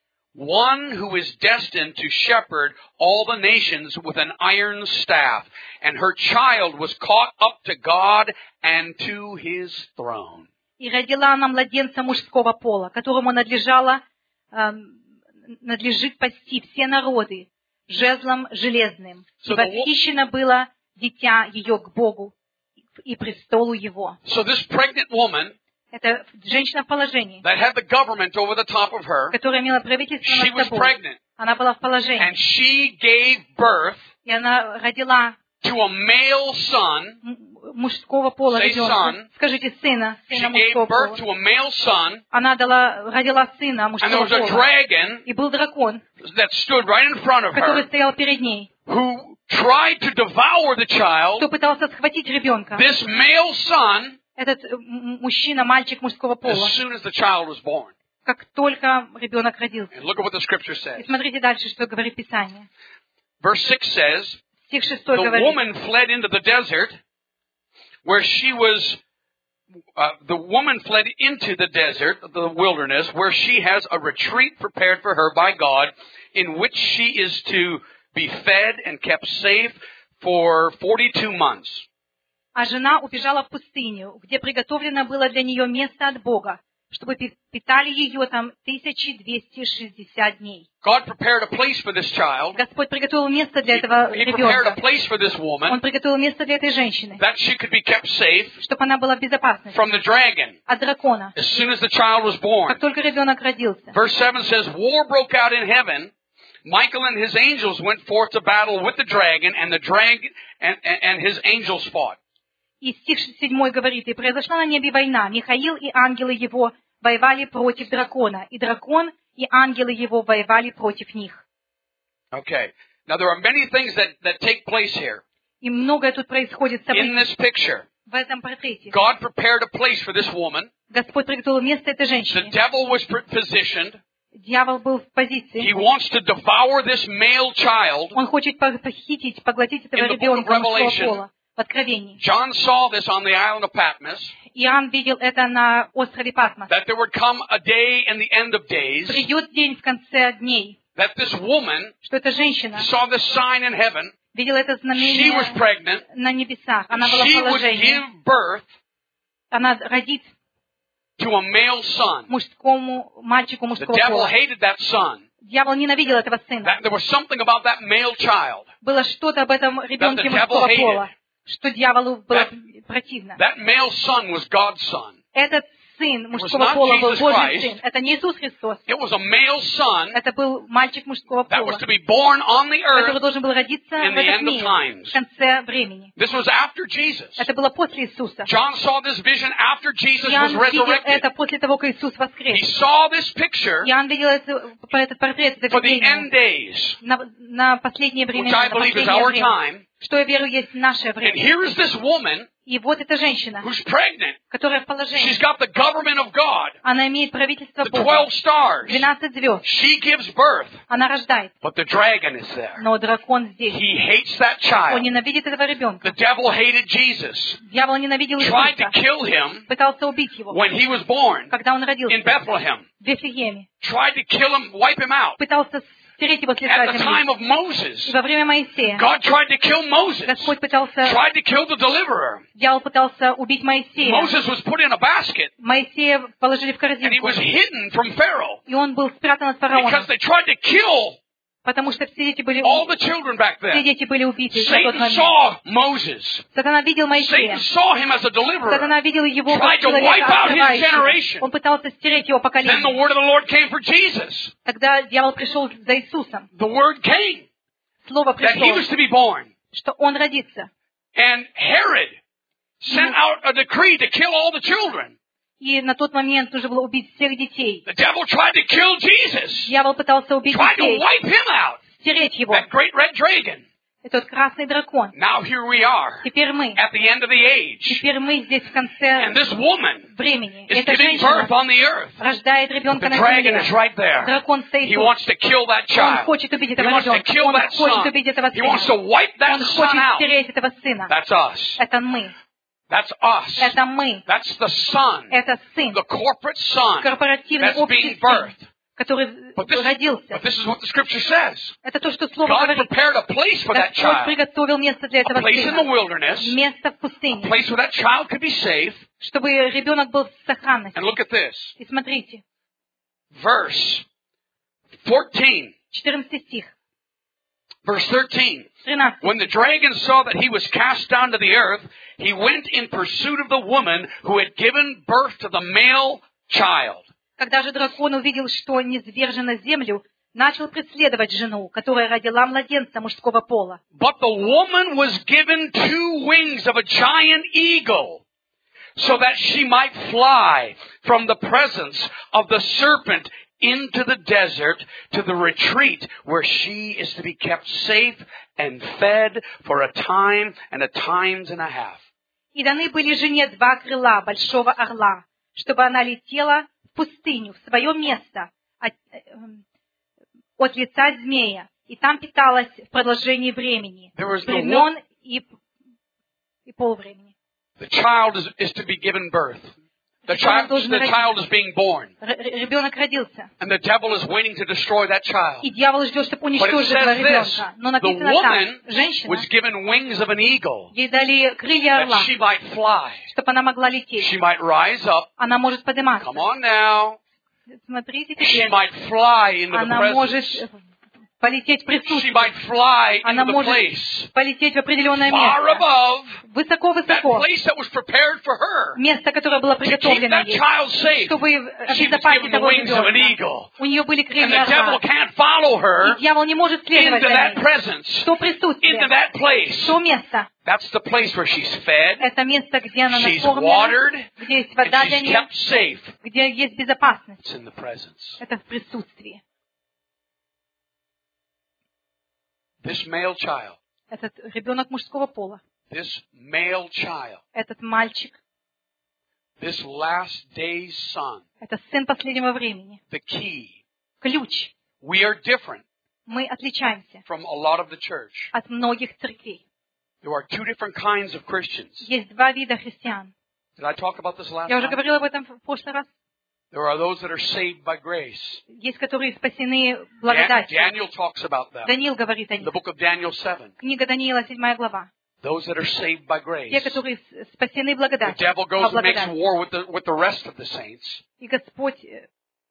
one who is destined to shepherd all the nations with an iron staff, and her child was caught up to God and to his throne. И родила она младенца мужского пола, которому надлежало, эм, надлежит пасти все народы жезлом железным. И So the wo- восхищено было дитя ее к Богу и престолу его. So this pregnant woman Это женщина в положении, that had the government over the top of her. которая имела правительство She над was собой. pregnant. Она была в положении. And she gave birth И она родила to a male son. м- мужского пола Say ребенка. son. Скажите, сына, She сына gave мужского birth пола. to a male son. Она дала, родила сына And there мужского was a пола. dragon И был дракон, that stood right in front of который her, стоял перед ней, who tried to devour the child. кто пытался схватить ребенка. This male son, Этот м- м- мужчина, мальчик мужского пола, as soon as the child was born. как только ребенок родился. And look at what the scripture И says. смотрите дальше, что говорит Писание. Verse six says, Стих шестой the говорит, woman fled into the desert where she was, uh, the woman fled into the desert, the wilderness, where she has a retreat prepared for her by God, in which she is to be fed and kept safe for forty-two months. а жена убежала в пустыню, где приготовлено было для нее место от Бога, чтобы пи- питали ее там тысяча двести шестьдесят дней. God prepared a place for this child. Господь приготовил место для этого He prepared a ребенка. place for this Он woman приготовил место для этой женщины, that she could be kept safe чтобы она была в безопасности from the dragon от дракона, as soon as the child was born. как только ребенок родился. Verse seven says, war broke out in heaven. Michael and his angels went forth to battle with the dragon, and the dragon and, and, and his angels fought. И стих седьмой говорит, «И произошла на небе война. Михаил и ангелы его воевали против дракона, и дракон и ангелы его воевали против них». Okay. Now there are many things that, that take place here И многое тут происходит in событий this picture. в этом портрете. God prepared a place for this woman. Господь приготовил место этой The женщине. devil was pr- positioned. Дьявол был в He позиции. wants to devour this male child. Он хочет по- похитить, поглотить этого In the book of ребенка мужского Revelation, пола в Откровении. John saw this on the island of Patmos, Иоанн видел это на острове Патмос. that there would come a day in the end of days Придет день в конце дней, that this woman что эта женщина saw this sign in heaven. видела это She was знамение pregnant. на небесах. Она была в She would положении. give birth Она родит to a male son. мужскому, мальчику The мужского devil пола. hated that son. Дьявол ненавидел этого сына. That, there was something about that male child. Было что-то об этом ребенке That the devil мужского hated. пола, что дьяволу было That- противно. That male son was God's son. Этот сын мужского not пола был Jesus Божий Christ. сын. Это не Иисус Христос. It was a male son Это был мальчик мужского that пола, was to be born on the который earth. должен был родиться in в the этот end of мир times. в конце времени. This was after Jesus. Это было после Иисуса. John saw this vision after Jesus was Иоанн видел resurrected. это после того, как Иисус He воскрес. saw this picture Иоанн видел это, этот портрет, это for the видение end days, на, на последнее which время, I на believe is последнее our время. time. Что я верю, есть наше And время. here is this woman И вот эта женщина, who's pregnant. которая в She's положении, got the government of God, она имеет правительство the Бога, twelve stars. двенадцать звезд, She gives birth, она рождает, but the dragon is there. но дракон здесь. He hates that Он child. ненавидит этого ребенка. The devil hated Jesus, Дьявол ненавидел tried to Иисуса, kill him пытался убить его, when he was born когда он in родился Bethlehem, в Вифлееме, tried to kill him, wipe him out. пытался стереть его с лица At the time земли. of Moses, И во время Моисея God tried to kill Moses, Господь пытался, tried to kill the deliverer. дьявол пытался убить Моисея. Moses was put in a basket, Моисея положили в and he корзинку, was hidden from Pharaoh и он был спрятан от because фараона, they tried to kill потому что все дети были, all the children back все then. дети были убиты на тот Satan момент. saw Moses. Сатана видел Моисея. Satan saw him as a deliverer. Сатана видел его как Tried to wipe человека out his открывающего. generation. Он пытался стереть его Then the поколение. word of the Lord came for Jesus. Тогда дьявол пришел за Иисусом. The word came Слово that he was пришло, to be born. что он родится. And Herod sent out a decree to kill all the children. И на тот момент нужно было убить всех детей. The devil tried to kill Jesus. Дьявол пытался убить Tried to детей, wipe him out. стереть его. That great red dragon. Этот красный дракон. Now here we are Теперь мы. at the end of the age. Теперь мы здесь в And конце this woman времени. is Эта giving женщина birth on the earth. рождает ребенка The на dragon земле. is right there. Дракон стоит He тут. wants to kill that Он child. хочет убить He этого wants to ребенка. kill Он that хочет son. убить этого He wants сына. to wipe that Он son хочет out. стереть этого сына. That's us. Это мы. That's us. Это мы. That's the son. Это сын. The corporate son Корпоративный that's общий being сын, birthed. который But this, родился. but this is what the scripture says. Это то, что Слово God говорит. prepared a place for that Господь child. приготовил место для A этого place in the сына. wilderness. Место в A пустыне. place where that child could be safe. Чтобы ребенок был в сохранности. And look at this. И смотрите. Verse fourteen. четырнадцатый стих. Verse thirteen. тринадцать. When the dragon saw that he was cast down to the earth, he went in pursuit of the woman who had given birth to the male child. Когда же дракон увидел, что низвержен на землю, начал преследовать жену, которая родила младенца мужского пола. But the woman was given two wings of a giant eagle, so that she might fly from the presence of the serpent into the desert to the retreat where she is to be kept safe and fed for a time and a times and a half. И даны были жене два крыла большого орла, чтобы она летела в пустыню, в свое место от, от лица змея, и там питалась в продолжении времени, времен и, и полвремени. The child is, is to be given birth. The child, the child is being born. Ребенок родился. And the devil is waiting to destroy that child. И дьявол ждет, чтобы уничтожить этого ребенка. Но написано так: женщина, was given wings of an eagle, ей дали крылья орла, that she might fly. чтобы она могла лететь. She might rise up. Она может подниматься. Come on now. Смотрите She теперь. might fly into the Она может presence. полететь в She присутствие. might fly Она into the может place полететь в определенное far место. above that Высоко-высоко. place that was prepared for her. Место, которое было To keep приготовлено that ей, child safe. чтобы She was обезопасить given the того wings of an ребенка. eagle. У нее были And крылья the devil орла. can't follow her И дьявол не может следовать into за that ней. presence, То into присутствие, that place. то место. That's the place where she's fed, Это место, где она she's накормлена, watered, где есть вода and для she's нее, kept safe. где есть безопасность. It's in the presence. Это в присутствии. This male child, Этот ребенок мужского пола, this male child, этот мальчик, this last day's son, это сын последнего времени. the key. Ключ. We are different Мы отличаемся from a lot of the church. от многих церквей. There are two different kinds of Christians. Есть два вида христиан. Did I talk about this last Я уже time? говорила об этом в прошлый раз. There are those that are saved by grace. Есть, которые спасены Dan- благодатью. Daniel talks about them. Даниил говорит о In the них. book of Daniel seven. Книга Даниила, седьмая глава. Those that are saved by grace. Те, которые с- спасены The благодатью. devil по goes and makes благодати. war with the, with the rest of the saints. И Господь... э,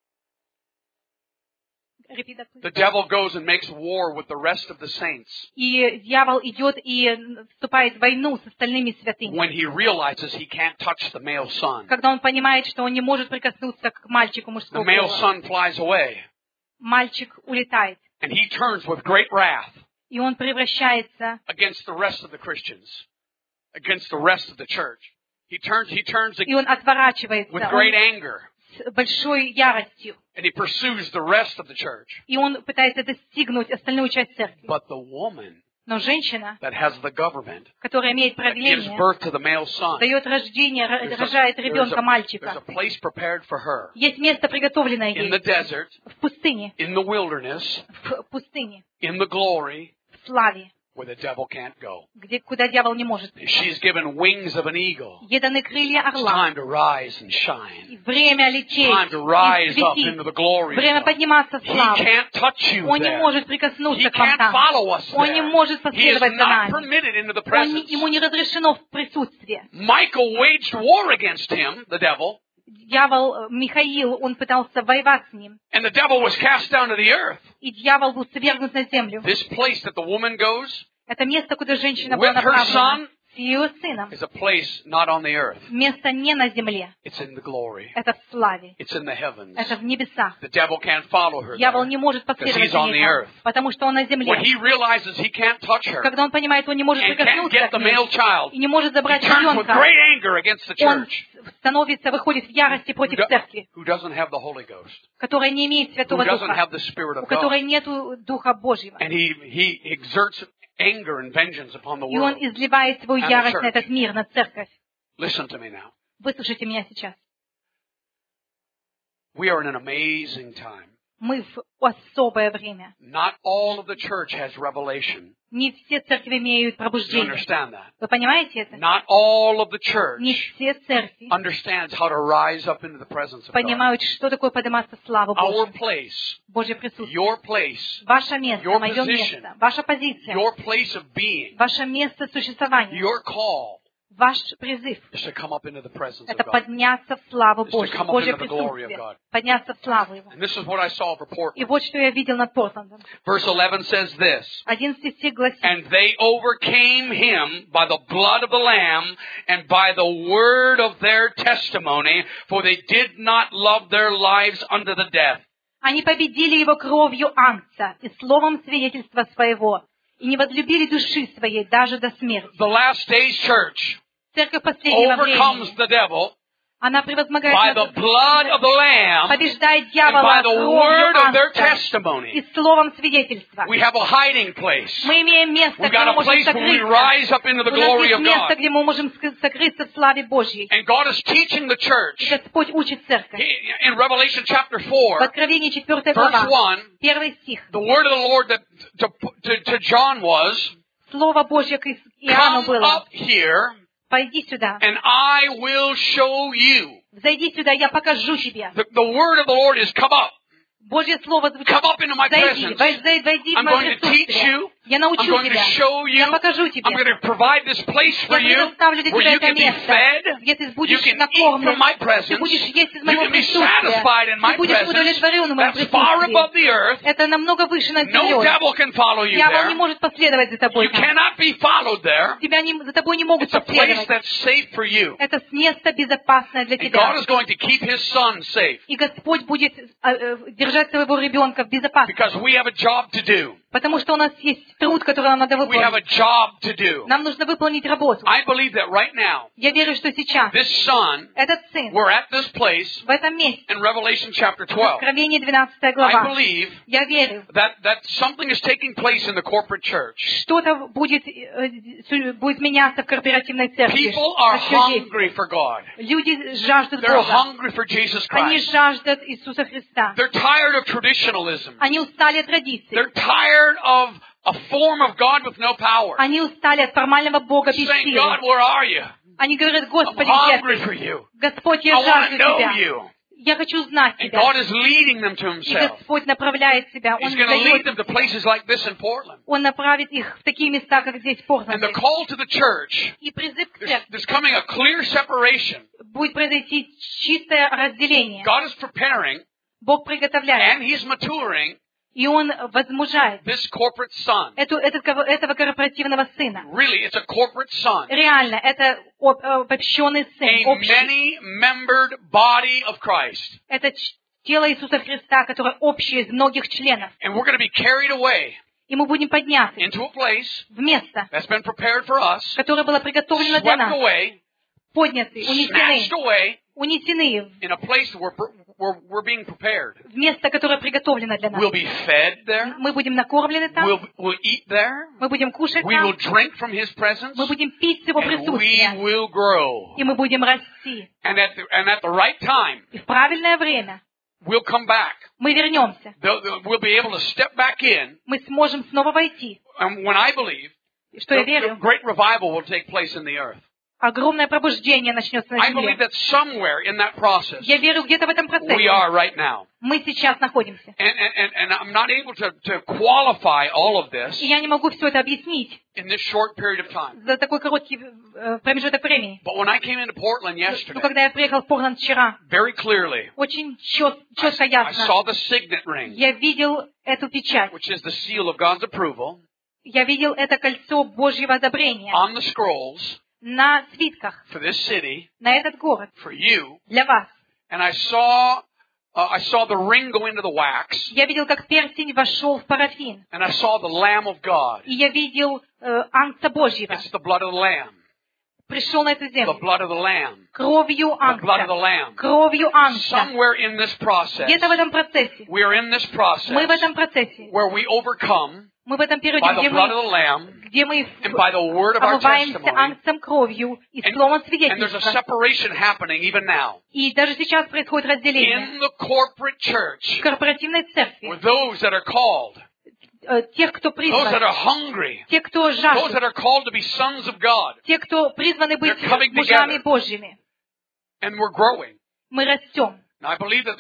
repeat that, please. The devil goes and makes war with the rest of the saints И дьявол идет и вступает в войну с остальными святыми. when he realizes he can't touch the male son. Когда он понимает, что он не может прикоснуться к мальчику The мужского male пола. son flies away, Мальчик улетает. and he turns with great wrath И он превращается against the rest of the Christians, against the rest of the church. He turns, he turns и он отворачивается with он great anger, с большой яростью. and he pursues the rest of the church. И он пытается достигнуть остальную часть церкви. But the woman Но женщина, that has the government, которая имеет that gives правление, birth to the male son, дает рождение, р- there's рожает a, there's ребенка, a, there's мальчика. a place prepared for her Есть место, приготовленное in ей the desert, в пустыне, in the wilderness, в пустыне, in the glory, в славе, where the devil can't go. где, куда дьявол не может прийти. She's given wings of an eagle. Ей даны крылья It's орла. time to rise and И shine. время It's лететь time to и rise up светить. into the glory of Время God. подниматься в He славу. can't touch you Он не there. может He прикоснуться к вам can't там. follow us Он не there. может He is последовать за not нами. permitted into the Он не- presence. ему не разрешено в присутствии. Michael waged war against him, the devil, Дьявол, э, Михаил, он пытался воевать с ним. and the devil was cast down to the earth. И дьявол был свергнут на землю. This place that the woman goes Это место, куда женщина with была her направлена son с ее сыном. is a place not on the earth. Место не на земле. It's in the glory. Это в славе. It's in the heavens. Это в небесах. The devil can't follow her Дьявол there. не может последовать he's за on ней the там, earth. потому что он на When земле. he realizes he can't touch her Когда он понимает, он не может and can't прикоснуться get к the ней male child, и не может he забрать turns with ребенка, great anger against the он church становится, выходит в ярости who, против do- церкви, who doesn't have the Holy Ghost, которая не имеет who Святого doesn't Духа, have the Spirit у of God. которой нет Духа Божьего. And he, he exerts anger and vengeance upon the И он world. изливает свою and the ярость на church. этот мир, на церковь. Listen to me now. Выслушайте меня сейчас. We are in an amazing time. Мы в особое время. Not all of the church has revelation. Не все церкви имеют You пробуждение. understand that? Вы понимаете это? Not all of the church Не все церкви understands how to rise up into the presence of God. понимают, что такое подниматься в славу Our Божью. place, Божье присутствие. your place, Ваше место, your мое position, место, ваша позиция, your place of being, ваше место существования, your call, Ваш призыв is to come up into the presence — of это God. подняться в славу Is to Божью, come up Божье into the glory of присутствие, God. подняться в славу Его. And this is what I saw over И Portland. вот что я видел над Портландом. Verse eleven says this, Одиннадцатый стих гласит: and they overcame him by the blood of the Lamb and by the word of their testimony, for they did not love their lives unto the death. Они победили его кровью Агнца и словом свидетельства своего, и не возлюбили души своей даже до смерти. The last days church Церковь последнего overcomes времени, the devil она by превозмогает the над- blood of the Lamb побеждает and дьявола by the word кровью of their Агнца testimony. и словом свидетельства. We have a hiding place. Мы имеем место, We've где got мы a можем place where we сокрыться. rise up into the У нас glory есть of место, God. где мы можем ск- сокрыться в славе Божьей. And God is teaching the И church Господь учит церковь. in Revelation chapter В four, Откровении четвёртая verse глава, one, первый стих. the word of the Lord that to, to, to John was, Слово Божье к Ис- Иоанну come было: up here «Пойди сюда, and I will show you. зайди сюда, я покажу тебе». The, the word of the Lord is come up. Божье Слово звучит: Come up into my «Зайди, presence. вой- зай- войди в I'm мое going to teach присутствие. you. Я I'm научу going to тебя, show you. я покажу тебе. I'm going to provide this place for Я you предоставлю для where тебя you это can be место, fed. где ты You будешь can eat накормлен, from my ты presence. будешь есть из You моего can be присутствия, satisfied in my ты будешь presence. удовлетворен в моем That's far above присутствии. the earth. Это намного выше над No землей. devil can follow you Дьявол не there. может последовать за тобой You там. cannot be followed there. Тебя не- за тобой не могут It's a place последовать. that's safe for you. Это место безопасное для And God тебя. is going to keep His son safe И Господь будет э, э, держать своего ребенка в безопасности. because we have a job to do. Потому что у нас есть труд, который нам надо We have a выполнить. job to do. Нам нужно выполнить работу. I believe that right now, Я верю, что сейчас this son, этот сын we're at this place в этом месте, in Revelation chapter в twelve. Откровении двенадцатая I глава, believe я верю, that, that something is taking place in the corporate church. что-то будет, э, су- будет меняться в корпоративной церкви. People are Начнет hungry for God. Люди жаждут They're Бога. hungry for Jesus Они Christ. жаждут Иисуса Христа. They're tired of traditionalism. Они устали от традиций. They're tired of a form of God with no power. Они устали от формального Бога без Saying, силы. God, where are you? Они говорят: I'm Господи, где hungry ты? for you. Господь, I я want to жажду know Тебя. you. Я хочу знать And Тебя. God is leading them to И Himself. Господь направляет Тебя. Он He's going to lead дает them to Тебя. places like this in Portland. Он направит их в такие места, как здесь, в And Портленде. the call to the church, И призыв к there's, церкви. there's coming a clear separation. Будет произойти чистое разделение. God is preparing Бог приготовляет. and He's maturing И Он возмужает this corporate son. эту, этот, этого корпоративного сына. Really, it's a corporate son. Реально, это об- обобщенный сын, A общий. many-membered body of Christ. Это ч- тело Иисуса Христа, которое общее из многих членов. And we're going to be carried away И мы будем подняться into a place в место, that's been prepared for us, которое было приготовлено для swept нас, away, подняты, унесены, snatched away, унесены in a place where we're, we're being prepared. в место, которое приготовлено для нас. We'll be fed there. Мы будем накормлены там, We'll, we'll eat there. мы будем кушать We will там, drink from His presence. мы будем пить с Его And we присутствия, will grow. и мы будем расти. And at the, and at the right time, И в правильное время we'll come back. мы вернемся, They'll- they'll- We'll be able to step back in. мы сможем снова войти. And when I believe, И что я the, the верю, great revival will take place in the earth. огромное пробуждение начнется на I believe земле. that somewhere in that process, Я верю где-то в этом we процессе. are right now. Мы сейчас находимся. And, and, and, and I'm not able to, to qualify all of this И я не могу все это объяснить in this short period of time. за такой короткий э, промежуток времени. But when I came into Portland Но yesterday, когда я приехал в Портланд вчера, very clearly, очень чет- I, четко, I ясно, saw the signet ring, я видел эту печать. which is the seal of God's approval, Я видел это кольцо Божьего одобрения on the scrolls на свитках, for this city, на этот город, for you. для вас. And I saw, uh, I saw the ring go into the wax, Я видел, как перстень вошел в парафин. and I saw the Lamb of God. И я видел э, Агнца Божьего. It's the blood of the Lamb, Пришел на эту the землю. blood of the Lamb, Кровью the blood of the Агнца. Lamb. Кровью Агнца. Somewhere in this process, Где-то в этом процессе. we are in this Мы в process этом процессе. where we overcome Мы в этом периоде, by the где blood of мы, the Lamb где мы and by the word of our омываемся testimony. Агнцем кровью и And, словом and there's a свидетельства. separation happening even now И даже сейчас происходит разделение. in the corporate В church корпоративной церкви where those that are called, э, тех, кто those that призван, are hungry, те, кто those жаждут, that are called to be sons of God, те, кто призваны быть They're coming мужами together. Божьими. and we're growing. Мы растем. And I believe that there's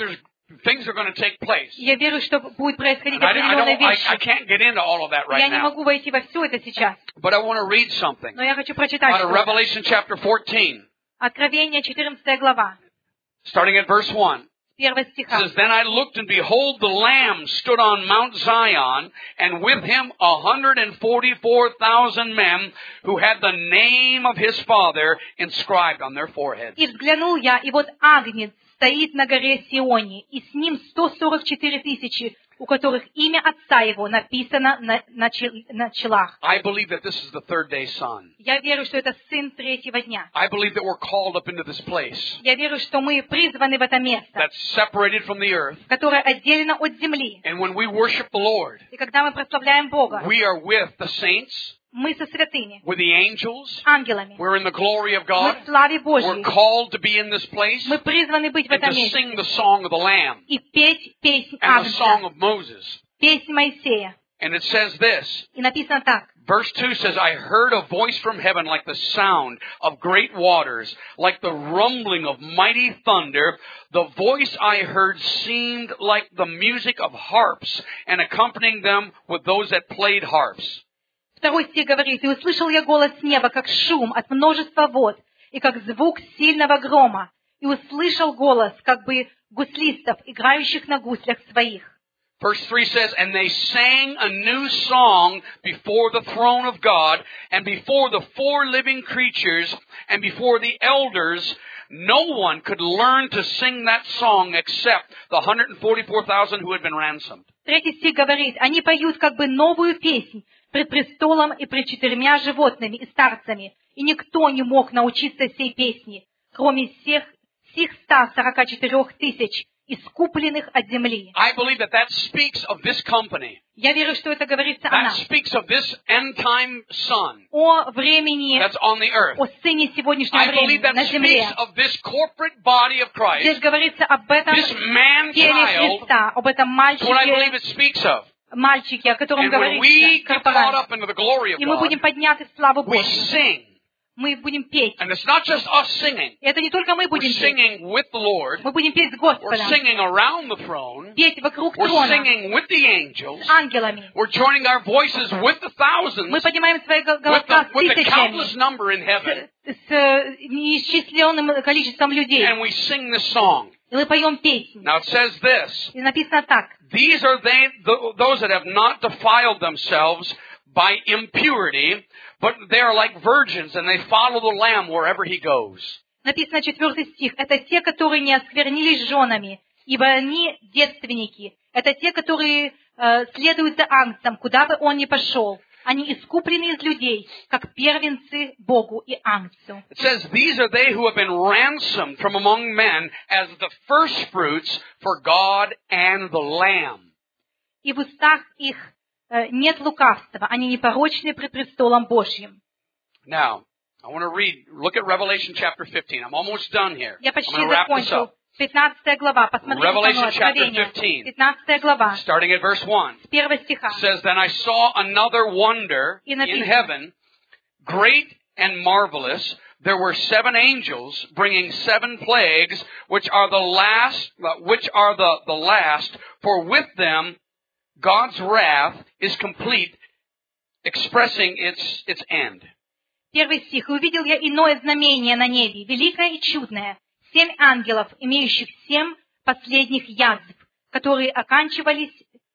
things are going to take place. Я верю, что будет происходить And I, I, определенные don't, I, вещи. I can't get into all of that right Я не now. могу войти во все это сейчас. But I want to read something Но я хочу прочитать out of что-то. Revelation chapter fourteen, Откровение, четырнадцатая глава, starting at verse one. первого It стиха. says, Then I looked, and behold, the Lamb stood on Mount Zion, and with him a hundred and forty-four thousand men who had the name of his Father inscribed on their foreheads. И взглянул я, и вот Агнец стоит на горе Сионе, и с ним сто сорок четыре тысячи, у которых имя Отца Его написано на, на, чел, на челах. I believe that this is the third day sun. Я верю, что это сын третьего дня. I believe that we're called up into this place Я верю, что мы призваны в это место, that's separated from the earth. которое отделено от земли. And when we worship the Lord, И когда мы прославляем Бога, we are with the saints, мы со святыми, with the angels. ангелами. We're in the glory of Мы God. в славе We're Божьей. called to be in this place Мы призваны быть в and этом to месте sing the song of the Lamb и петь песнь and the song Агнца, of Moses. песнь Моисея. And it says this. И написано так. Verse two says, I heard a voice from heaven like the sound of great waters, like the rumbling of mighty thunder. The voice I heard seemed like the music of harps, and accompanying them with those that played harps. Второй стих говорит, «И услышал я голос неба, как шум от множества вод, и как звук сильного грома, и услышал голос, как бы гуслистов, играющих на гуслях своих». Verse three says, And they sang a new song before the throne of God, and before the four living creatures, and before the elders. No one could learn to sing that song except the one hundred forty-four thousand who had been ransomed. Третий стих говорит, «Они поют как бы новую песнь пред престолом и пред четырьмя животными и старцами, и никто не мог научиться сей песни, кроме всех сих ста сорока четырех тысяч, искупленных от земли». I believe that that speaks of this company. Я верю, что это говорится о That нас, speaks of this end-time son о времени, that's on the earth. о сыне сегодняшнего I believe времени that на земле. speaks of this corporate body of Здесь Christ, говорится об этом this теле man-child. Христа, об этом That's what I believe мальчике, it speaks of. мальчике, о котором And when we говорится, get caught корпорально. up into the glory of И мы God, будем подняты в славу we Божью. sing. Мы будем петь. And it's not just us singing. И это не только мы We're будем петь. singing with the Lord. Мы будем петь с We're Господом. singing around the throne. Петь вокруг We're трона singing with the angels. с ангелами. We're joining our voices with the thousands, Мы поднимаем свои гол- with голоса the, с with the тысячами, countless number in heaven, с, с э, неисчисленным количеством людей. and we sing this song. И мы поем песнь. Now it says this, И написано так. These are they, th- those that have not defiled themselves by impurity, but they are like virgins, and they follow the Lamb wherever he goes. Написано четвертый стих. Это те, которые не осквернились женами, ибо они девственники. Это те, которые э, следуют за Агнцем, куда бы он ни пошел. Они искуплены из людей, как первенцы Богу и Агнцу. It says, These are they who have been ransomed from among men as the firstfruits for God and the Lamb. И в устах их э, нет лукавства. Они непорочны пред престолом Божьим. Now, I want to read, look at Revelation chapter fifteen. I'm almost done here. Я I'm почти going to wrap this закончил. up. пятнадцатая глава. Посмотрите со мной Revelation chapter Откровение. fifteen. пятнадцатая глава. Starting at verse one. С первого стиха. It says, Then I saw another wonder И in написано. heaven, great and marvelous. There were seven angels bringing seven plagues, which are the last, which are the, the last, for with them God's wrath is complete, expressing its, its end. Первый стих. «И увидел я иное знамение на небе, великое и чудное, семь ангелов, имеющих семь последних язв, которые оканчивались,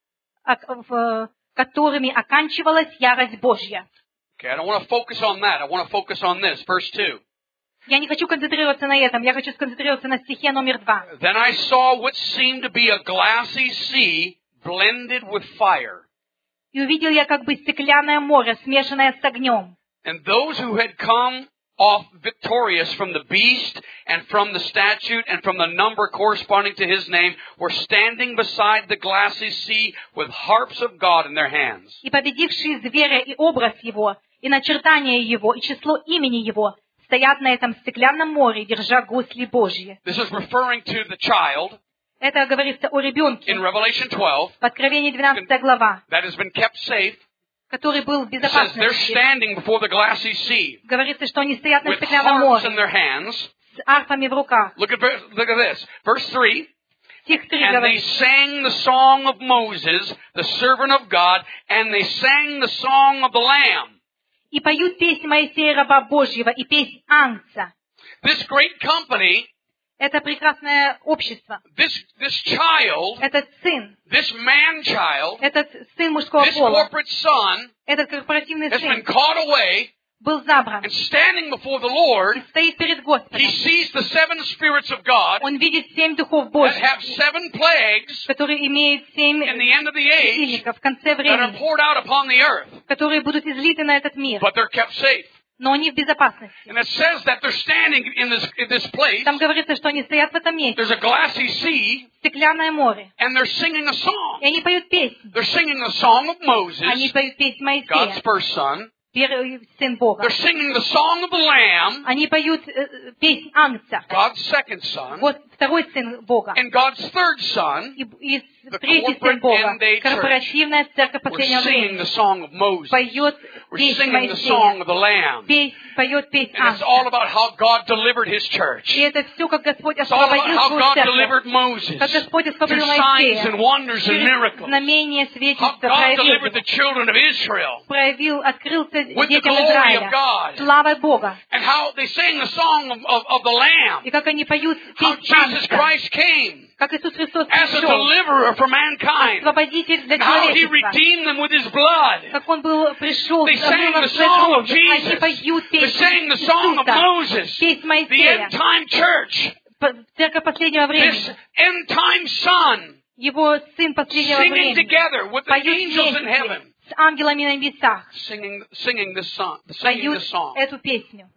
ок- в- которыми оканчивалась ярость Божья». Okay, I don't want to focus on that. I want to focus on this, verse two. Я не хочу концентрироваться на этом, я хочу сконцентрироваться на стихе номер два. Then I saw what seemed to be a glassy sea blended with fire. «И увидел я как бы стеклянное море, смешанное с огнем. And those who had come off victorious from the beast and from the statute and from the number corresponding to his name were standing beside the glassy sea with harps of God in their hands. И победившие зверя и образ его, и начертание его, и число имени его, стоят на этом стеклянном море, держа гусли Божьи». This is referring to the child Это говорится о ребенке in Revelation twelve в Откровении двенадцатая глава, that has been kept safe. который был в It says they're безопасности. standing before the glassy sea Говорится, что они стоят на with стеклянном harps in море their hands. с арфами в руках. Look at, ver- look at this. Verse three. Стих три And they говорит. sang the song of Moses, the servant of God, and they sang the song of the Lamb. И поют песнь Моисея, раба Божьего, и песнь Ангца. This great company, Это прекрасное общество. this, this child, Этот сын, this man-child, этот сын мужского this пола, corporate son этот корпоративный has been сын caught away был забран and standing before the Lord. и стоит перед He Господом. sees the seven spirits of God Он видит семь духов that Божьих, have seven plagues которые имеют семь in the end of the age сильников в конце that are времени, poured out upon the earth, которые будут излиты на этот мир. but they're kept safe. Но они в безопасности. And it says that they're standing in this, in this place. Там говорится, что они стоят в этом месте, There's a glassy sea, стеклянное море, and they're singing a song. и они поют песнь. They're singing the song of Они Moses, поют песнь God's Моисея, first son. первый сын Бога. They're singing the song of the Lamb, Они поют э, песнь Ангца, God's second son, вот второй сын Бога. and God's third son. И, и The третий corporate сын Бога, end-day church. корпоративная церковь We're последнего singing the времени, song of Moses. поет We're песнь singing the song Моисея, of the Lamb. песнь, поет песнь And it's all Ангца. about how God delivered His church. И это все, как Господь It's all about освободил how свою God церковь, delivered Moses как Господь освободил through signs Моисея, and wonders and через miracles. знамения, How свидетельства, God проявил delivered the его, children of Israel проявил, открылся with the детям glory of Израиля, God. славой Бога. And how they sang the song of, of, of the Lamb. И как они поют How песнь Jesus Ангца, Christ came как Иисус Христос as a пришел, deliverer for mankind. освободитель для And how He человечества, redeemed them with His blood. как Он был, пришел, They sang омыл the нас своей song of кровью. Они Jesus. поют They песнь sang the song of Иисуса, Moses. песнь The Моисея, end-time church. п- церковь последнего This времени, end-time son его сын последнего singing времени, together with the поют angels in heaven. вместе с ангелами на небесах, Singing, singing this song. Singing поют this song. эту песню.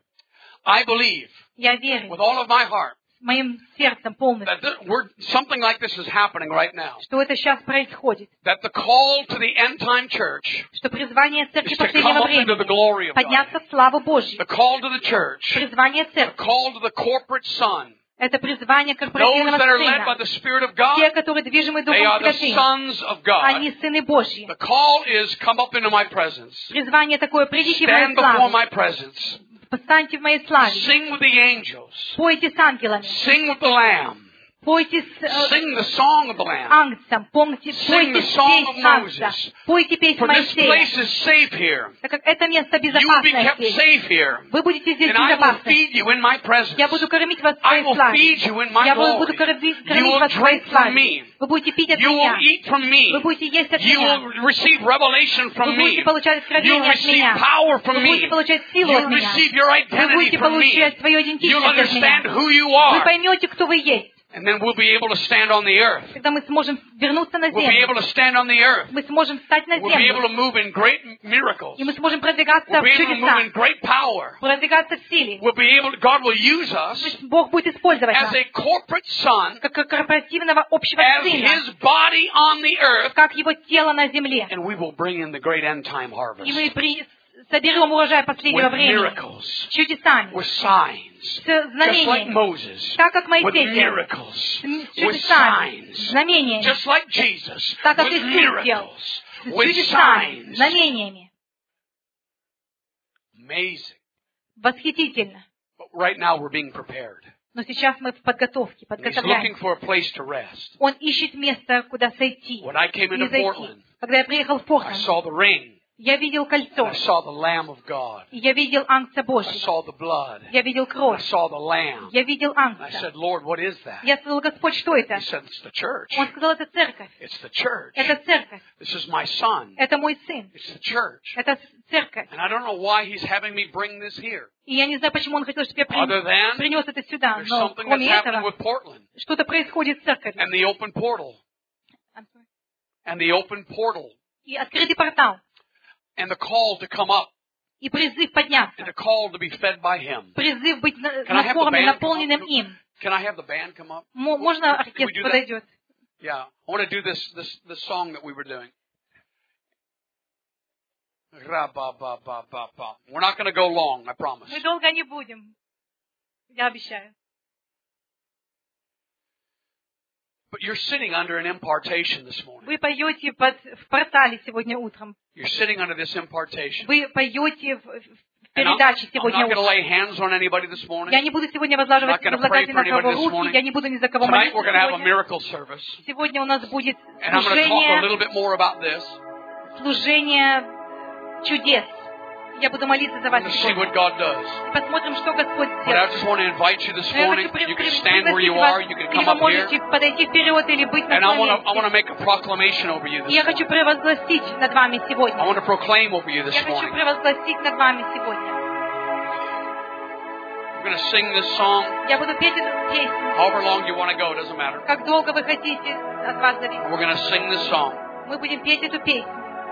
I believe Я верю with all of my heart моим сердцем that полностью, this, we're, something like this is happening right now. что это сейчас происходит, That the call to the end-time church что призвание церкви is to come последнего up into the времени glory of God. подняться в славу Божью. The call to the church, Призвание the церкви call to the corporate son. — это призвание Those корпоративного that are led by сына. the Spirit of Те, God, которые движимы they are Духом the Святым, sons of God. они сыны Божьи. The call is come up into my presence. Призвание такое: придите в мою Stand before славу, my presence. постаньте в моей славе, Sing with the angels. пойте с ангелами, Sing with the Lamb. пойте с э, Sing the song of the Lamb. ангцем, помните, Sing пойте the song of песнь ангца, Moses. пойте песнь For this Моисея, place is safe here. так как это место You will be безопасное kept здесь. safe here. Вы будете здесь в And I will безопасности. feed you in my presence. Я буду кормить вас в I своей will славе. feed you in my Я буду glory. кормить, You кормить will вас в своей drink from славе. me. Вы будете пить от You will меня. eat from me. Вы будете есть от You меня. will receive revelation Вы from me. будете получать You will откровение от receive меня. power from Вы me. будете получать You силу от will меня. receive your Вы identity будете from me. получать свою You'll идентичность от understand меня. who you Вы are. поймете, кто вы есть. And then we'll be able to stand on the earth. Когда мы сможем вернуться на We'll be able землю, to stand on the earth. мы сможем встать на We'll be able to землю, move in great miracles. и мы сможем продвигаться We'll в be able to move in чудесах, great power. продвигаться в силе. We'll be able to, God will use us То есть Бог будет использовать as нас a corporate son, как корпоративного общего as сына, His body on the earth, как его тело на земле. and we will bring in the great end time harvest И мы при- соберем урожай последнего with времени miracles, с чудесами, with signs, с just like знамениями, Moses, так как with Моисей делал, miracles, с with чудесами, signs, знамениями, just like Jesus, так как with Иисус делал, miracles, с with чудесами, signs. знамениями. Amazing. Восхитительно. But right now we're being prepared. Но сейчас мы в подготовке, And He's подготовляем. looking for a place to rest. Он ищет место, куда сойти When I came и into зайти. Portland, Когда я приехал в I Портленд, saw the ring, я видел and кольцо, I saw the Lamb of God. и я видел ангца I Божьего, saw the blood, я видел and I кровь, saw the Lamb. я видел And I ангца. said, Lord, what is that? Я сказал: Господь, что это? He said, it's the church. Он сказал: это церковь, It's the church. это церковь, This is my son. это мой сын, It's the church. это церковь. And I don't know why he's having me bring this here. И я не знаю, почему он хотел, чтобы я Other than принес это сюда. there's Но something that's кроме happening этого, with Portland что-то происходит с церковью. and the open portal and the open portal И открытый портал, and the call to come up и призыв and подняться, the call to be fed by him. призыв быть на- Can I have the накормленным, band наполненным come up? им. Can I have the band come up? Мо- Можно Can we оркестр do that? подойдет? Yeah. I want to do this this this song that we were doing. Ra-ba-ba-ba-ba-ba. We're not going to go long, I promise. Мы долго не будем. Я обещаю. But you're sitting under an impartation this morning. Вы поете под, в портале сегодня утром. You're sitting under this impartation. Вы поете в, в And I'm, передаче I'm сегодня not going to утром. lay hands on anybody this morning. Я не буду сегодня возлагать, I'm not gonna возлагать pray ни на for anybody кого this руки, morning. я не буду ни за кого Tonight молиться we're going to have a сегодня. miracle service. Сегодня у нас будет And I'm going to talk a little служение, bit more about this. служение чудес. Я буду молиться за вас To see сегодня. what God does. Посмотрим, что Господь But I сделает. just want to invite you this Но я morning. хочу при- You can при- stand where пригласить you вас, are. You can или come вы up here. можете подойти вперед или быть на And I своем want to I want to месте. make a proclamation over you И this я хочу morning. провозгласить над вами I сегодня. want to proclaim over you this Я хочу morning. провозгласить над вами сегодня. We're going to sing this song. Я буду петь эту песню. However long you want to go, it doesn't matter. Как долго вы хотите, от вас зависит. We're going to sing this song. Мы будем петь эту песню.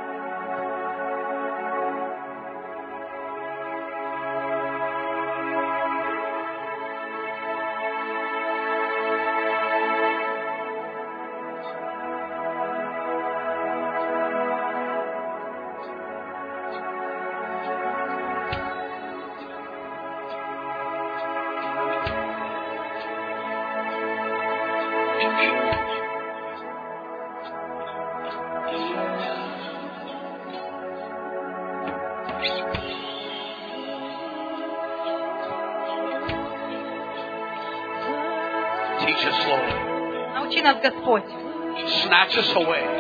Teach us, Lord. Научи нас, Господь. Snatch us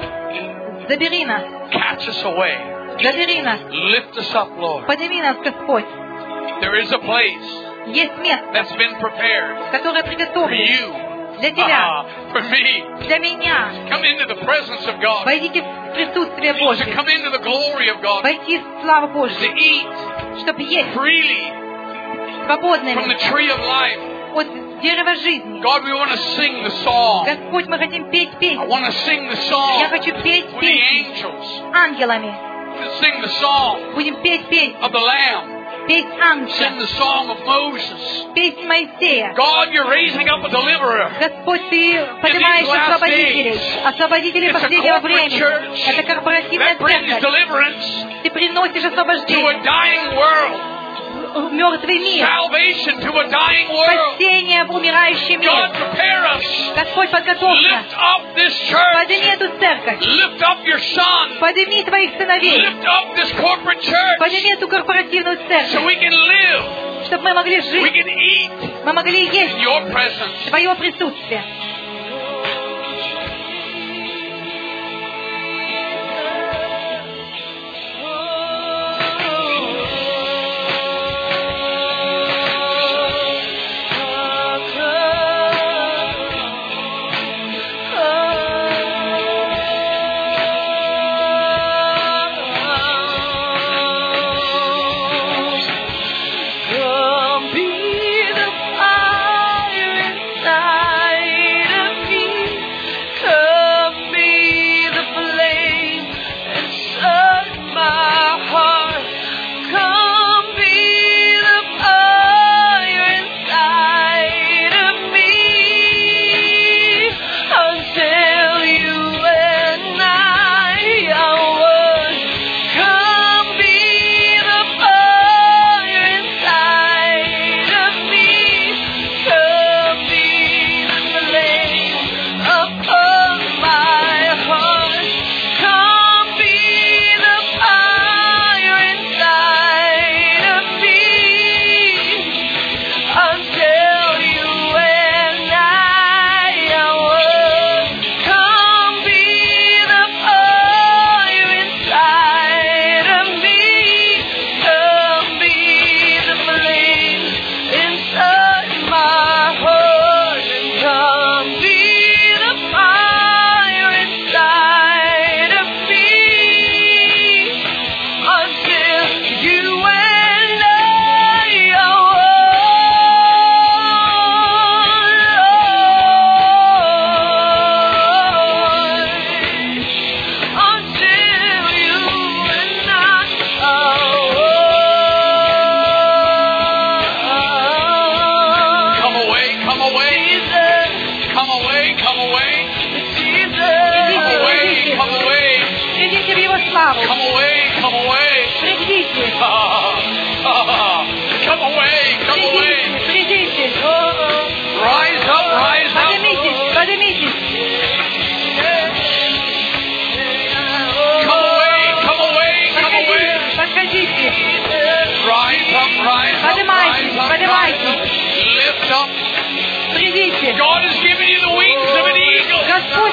away. Забери нас. Catch us away. Забери нас. Lift us up, Lord. Подними нас, Господь. There is a place Есть место, that's been prepared которое for приготовлено you, для тебя, uh, for me. для меня. Come into the presence of God. Войдите в присутствие To Божье. come into the glory of God. Войти в славу To Божью. eat Чтобы есть freely from the свободными tree of life. от дерева жизни. God, we want to sing the song. Господь, мы хотим петь I песню. want to sing the song Я хочу петь with the песню angels. ангелами. To sing the song Будем петь песню. of the Lamb. Песнь Sing ангела. the song of Moses. Песнь Моисея. God, you're raising up a deliverer. Господь, Ты поднимаешь освободителей. Освободителей It's a последнего corporate времени. church Это корпоративная that brings церковь. deliverance Ты приносишь to a освобождение dying world. в мертвый мир. Salvation to a dying world. Спасение в умирающий God, мир. prepare us. Господь, подготовь нас. Lift up this church. Подними эту церковь. Lift up your son. Подними твоих сыновей. Lift up this corporate church Подними эту корпоративную so церковь. we can live. Чтобы мы могли We жить. can eat Мы могли in есть your presence. Твое присутствие. Come be the fire inside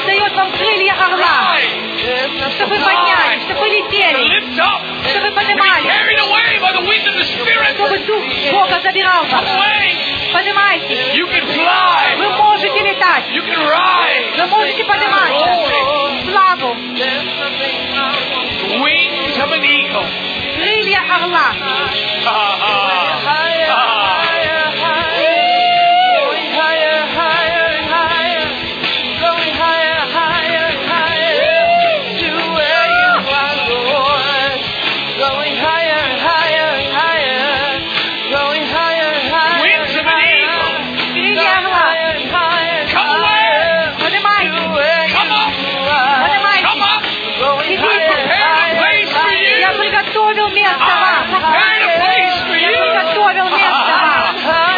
Господь дает вам крылья орла, чтобы вы поднялись, чтобы вы летели, lift up, чтобы вы to be поднимались, carried away by the wind of the Spirit. чтобы Дух Бога забирал вас. Away. Поднимайтесь. You can fly. Вы можете летать. You can rise. Вы можете подниматься. Славу. Wings of an eagle. Крылья орла. Ah, ah, ah. Приготовил место вам. Я приготовил место вам.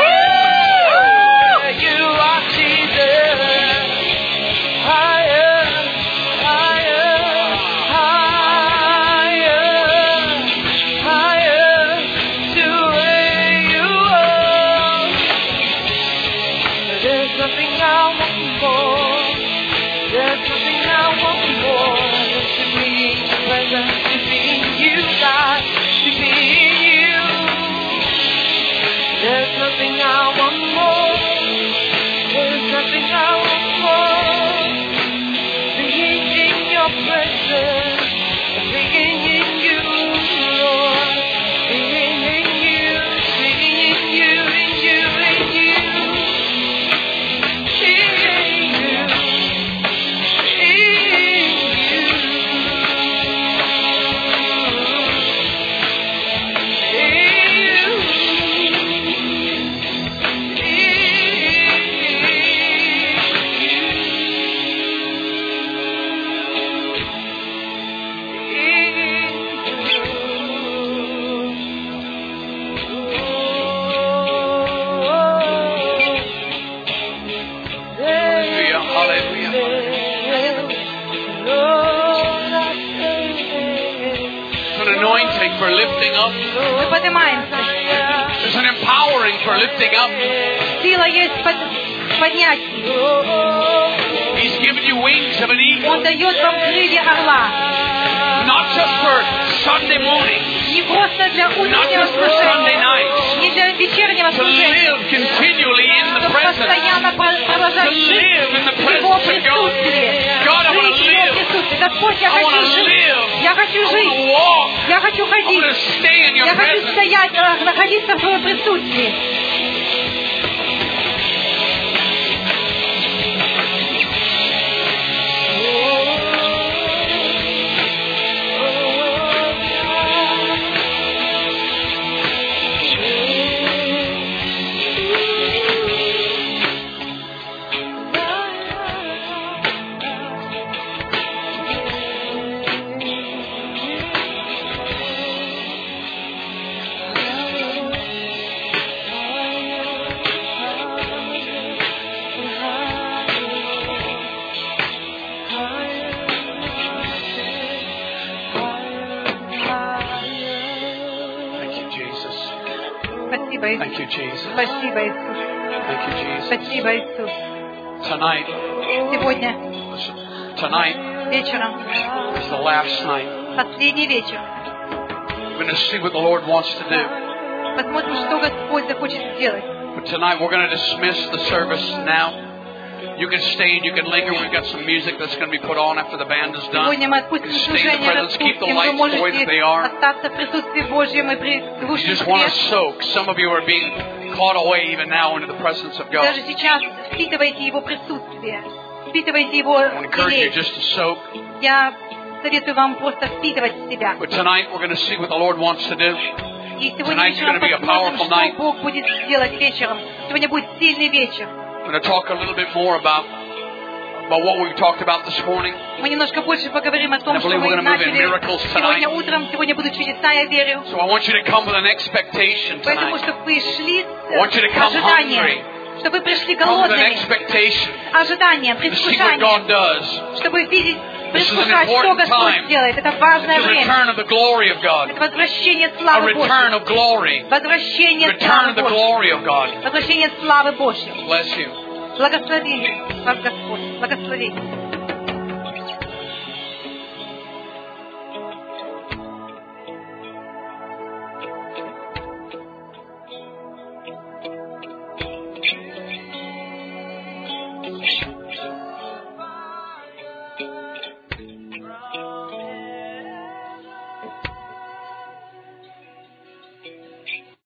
For lifting up. Мы поднимаемся. There's an empowering for lifting up. Сила есть под... поднять. He's given you wings of an eagle. Он дает вам крылья орла. Not just for Sunday morning. Не просто для утреннего служения. Не для вечернего служения. To live continually in the presence. Постоянно продолжать жить в Его присутствии. God, I want to live. Господь, я хочу жить. Я хочу жить. Я хочу ходить. Я хочу стоять, находиться в Твоем присутствии. Thank you, Jesus. Спасибо, Иисус. Thank you, Jesus. Спасибо, Иисус. Tonight, Сегодня, tonight вечером, is the last night. последний вечер. We're going to see what the Lord wants to do. Посмотрим, что Господь захочет сделать. But tonight we're going to dismiss the service now. You can stay and you can linger. We've got some music that's going to be put on after the band is done. Сегодня мы отпустим служение, распустим. Вы можете остаться в присутствии Божьем и приглушить You just want to свет. soak. Some of you are being caught away even now into the presence of God. Даже сейчас впитывайте Его присутствие. Впитывайте Его I want to encourage you силей. just to soak. Я советую вам просто впитывать в себя. But tonight we're going to see what the Lord wants to do. И сегодня вечером посмотрим, что Бог будет делать вечером. Сегодня будет сильный вечер. I'm going to talk a little bit more about, about what we talked about this morning. Мы немножко больше поговорим о том, I что believe we're мы going to move in начали miracles сегодня tonight. утром. Сегодня будут чудеса, я верю. So I want you to come with an expectation Поэтому, tonight. чтобы вы шли I want you to с come ожиданием. hungry. Чтобы вы пришли Come with an голодными. expectation Ожиданием, to see what предвкушанием. God does. Чтобы видеть, This is an предвкушать, что important Господь time. сделает. Это It's важное a время. return of the glory of God. Это возвращение A славы return Божьей. of glory. Возвращение Return славы of the Божьей. glory of God. Возвращение славы Божьей. Bless you. Благослови вас, Господь. Благослови. Amen.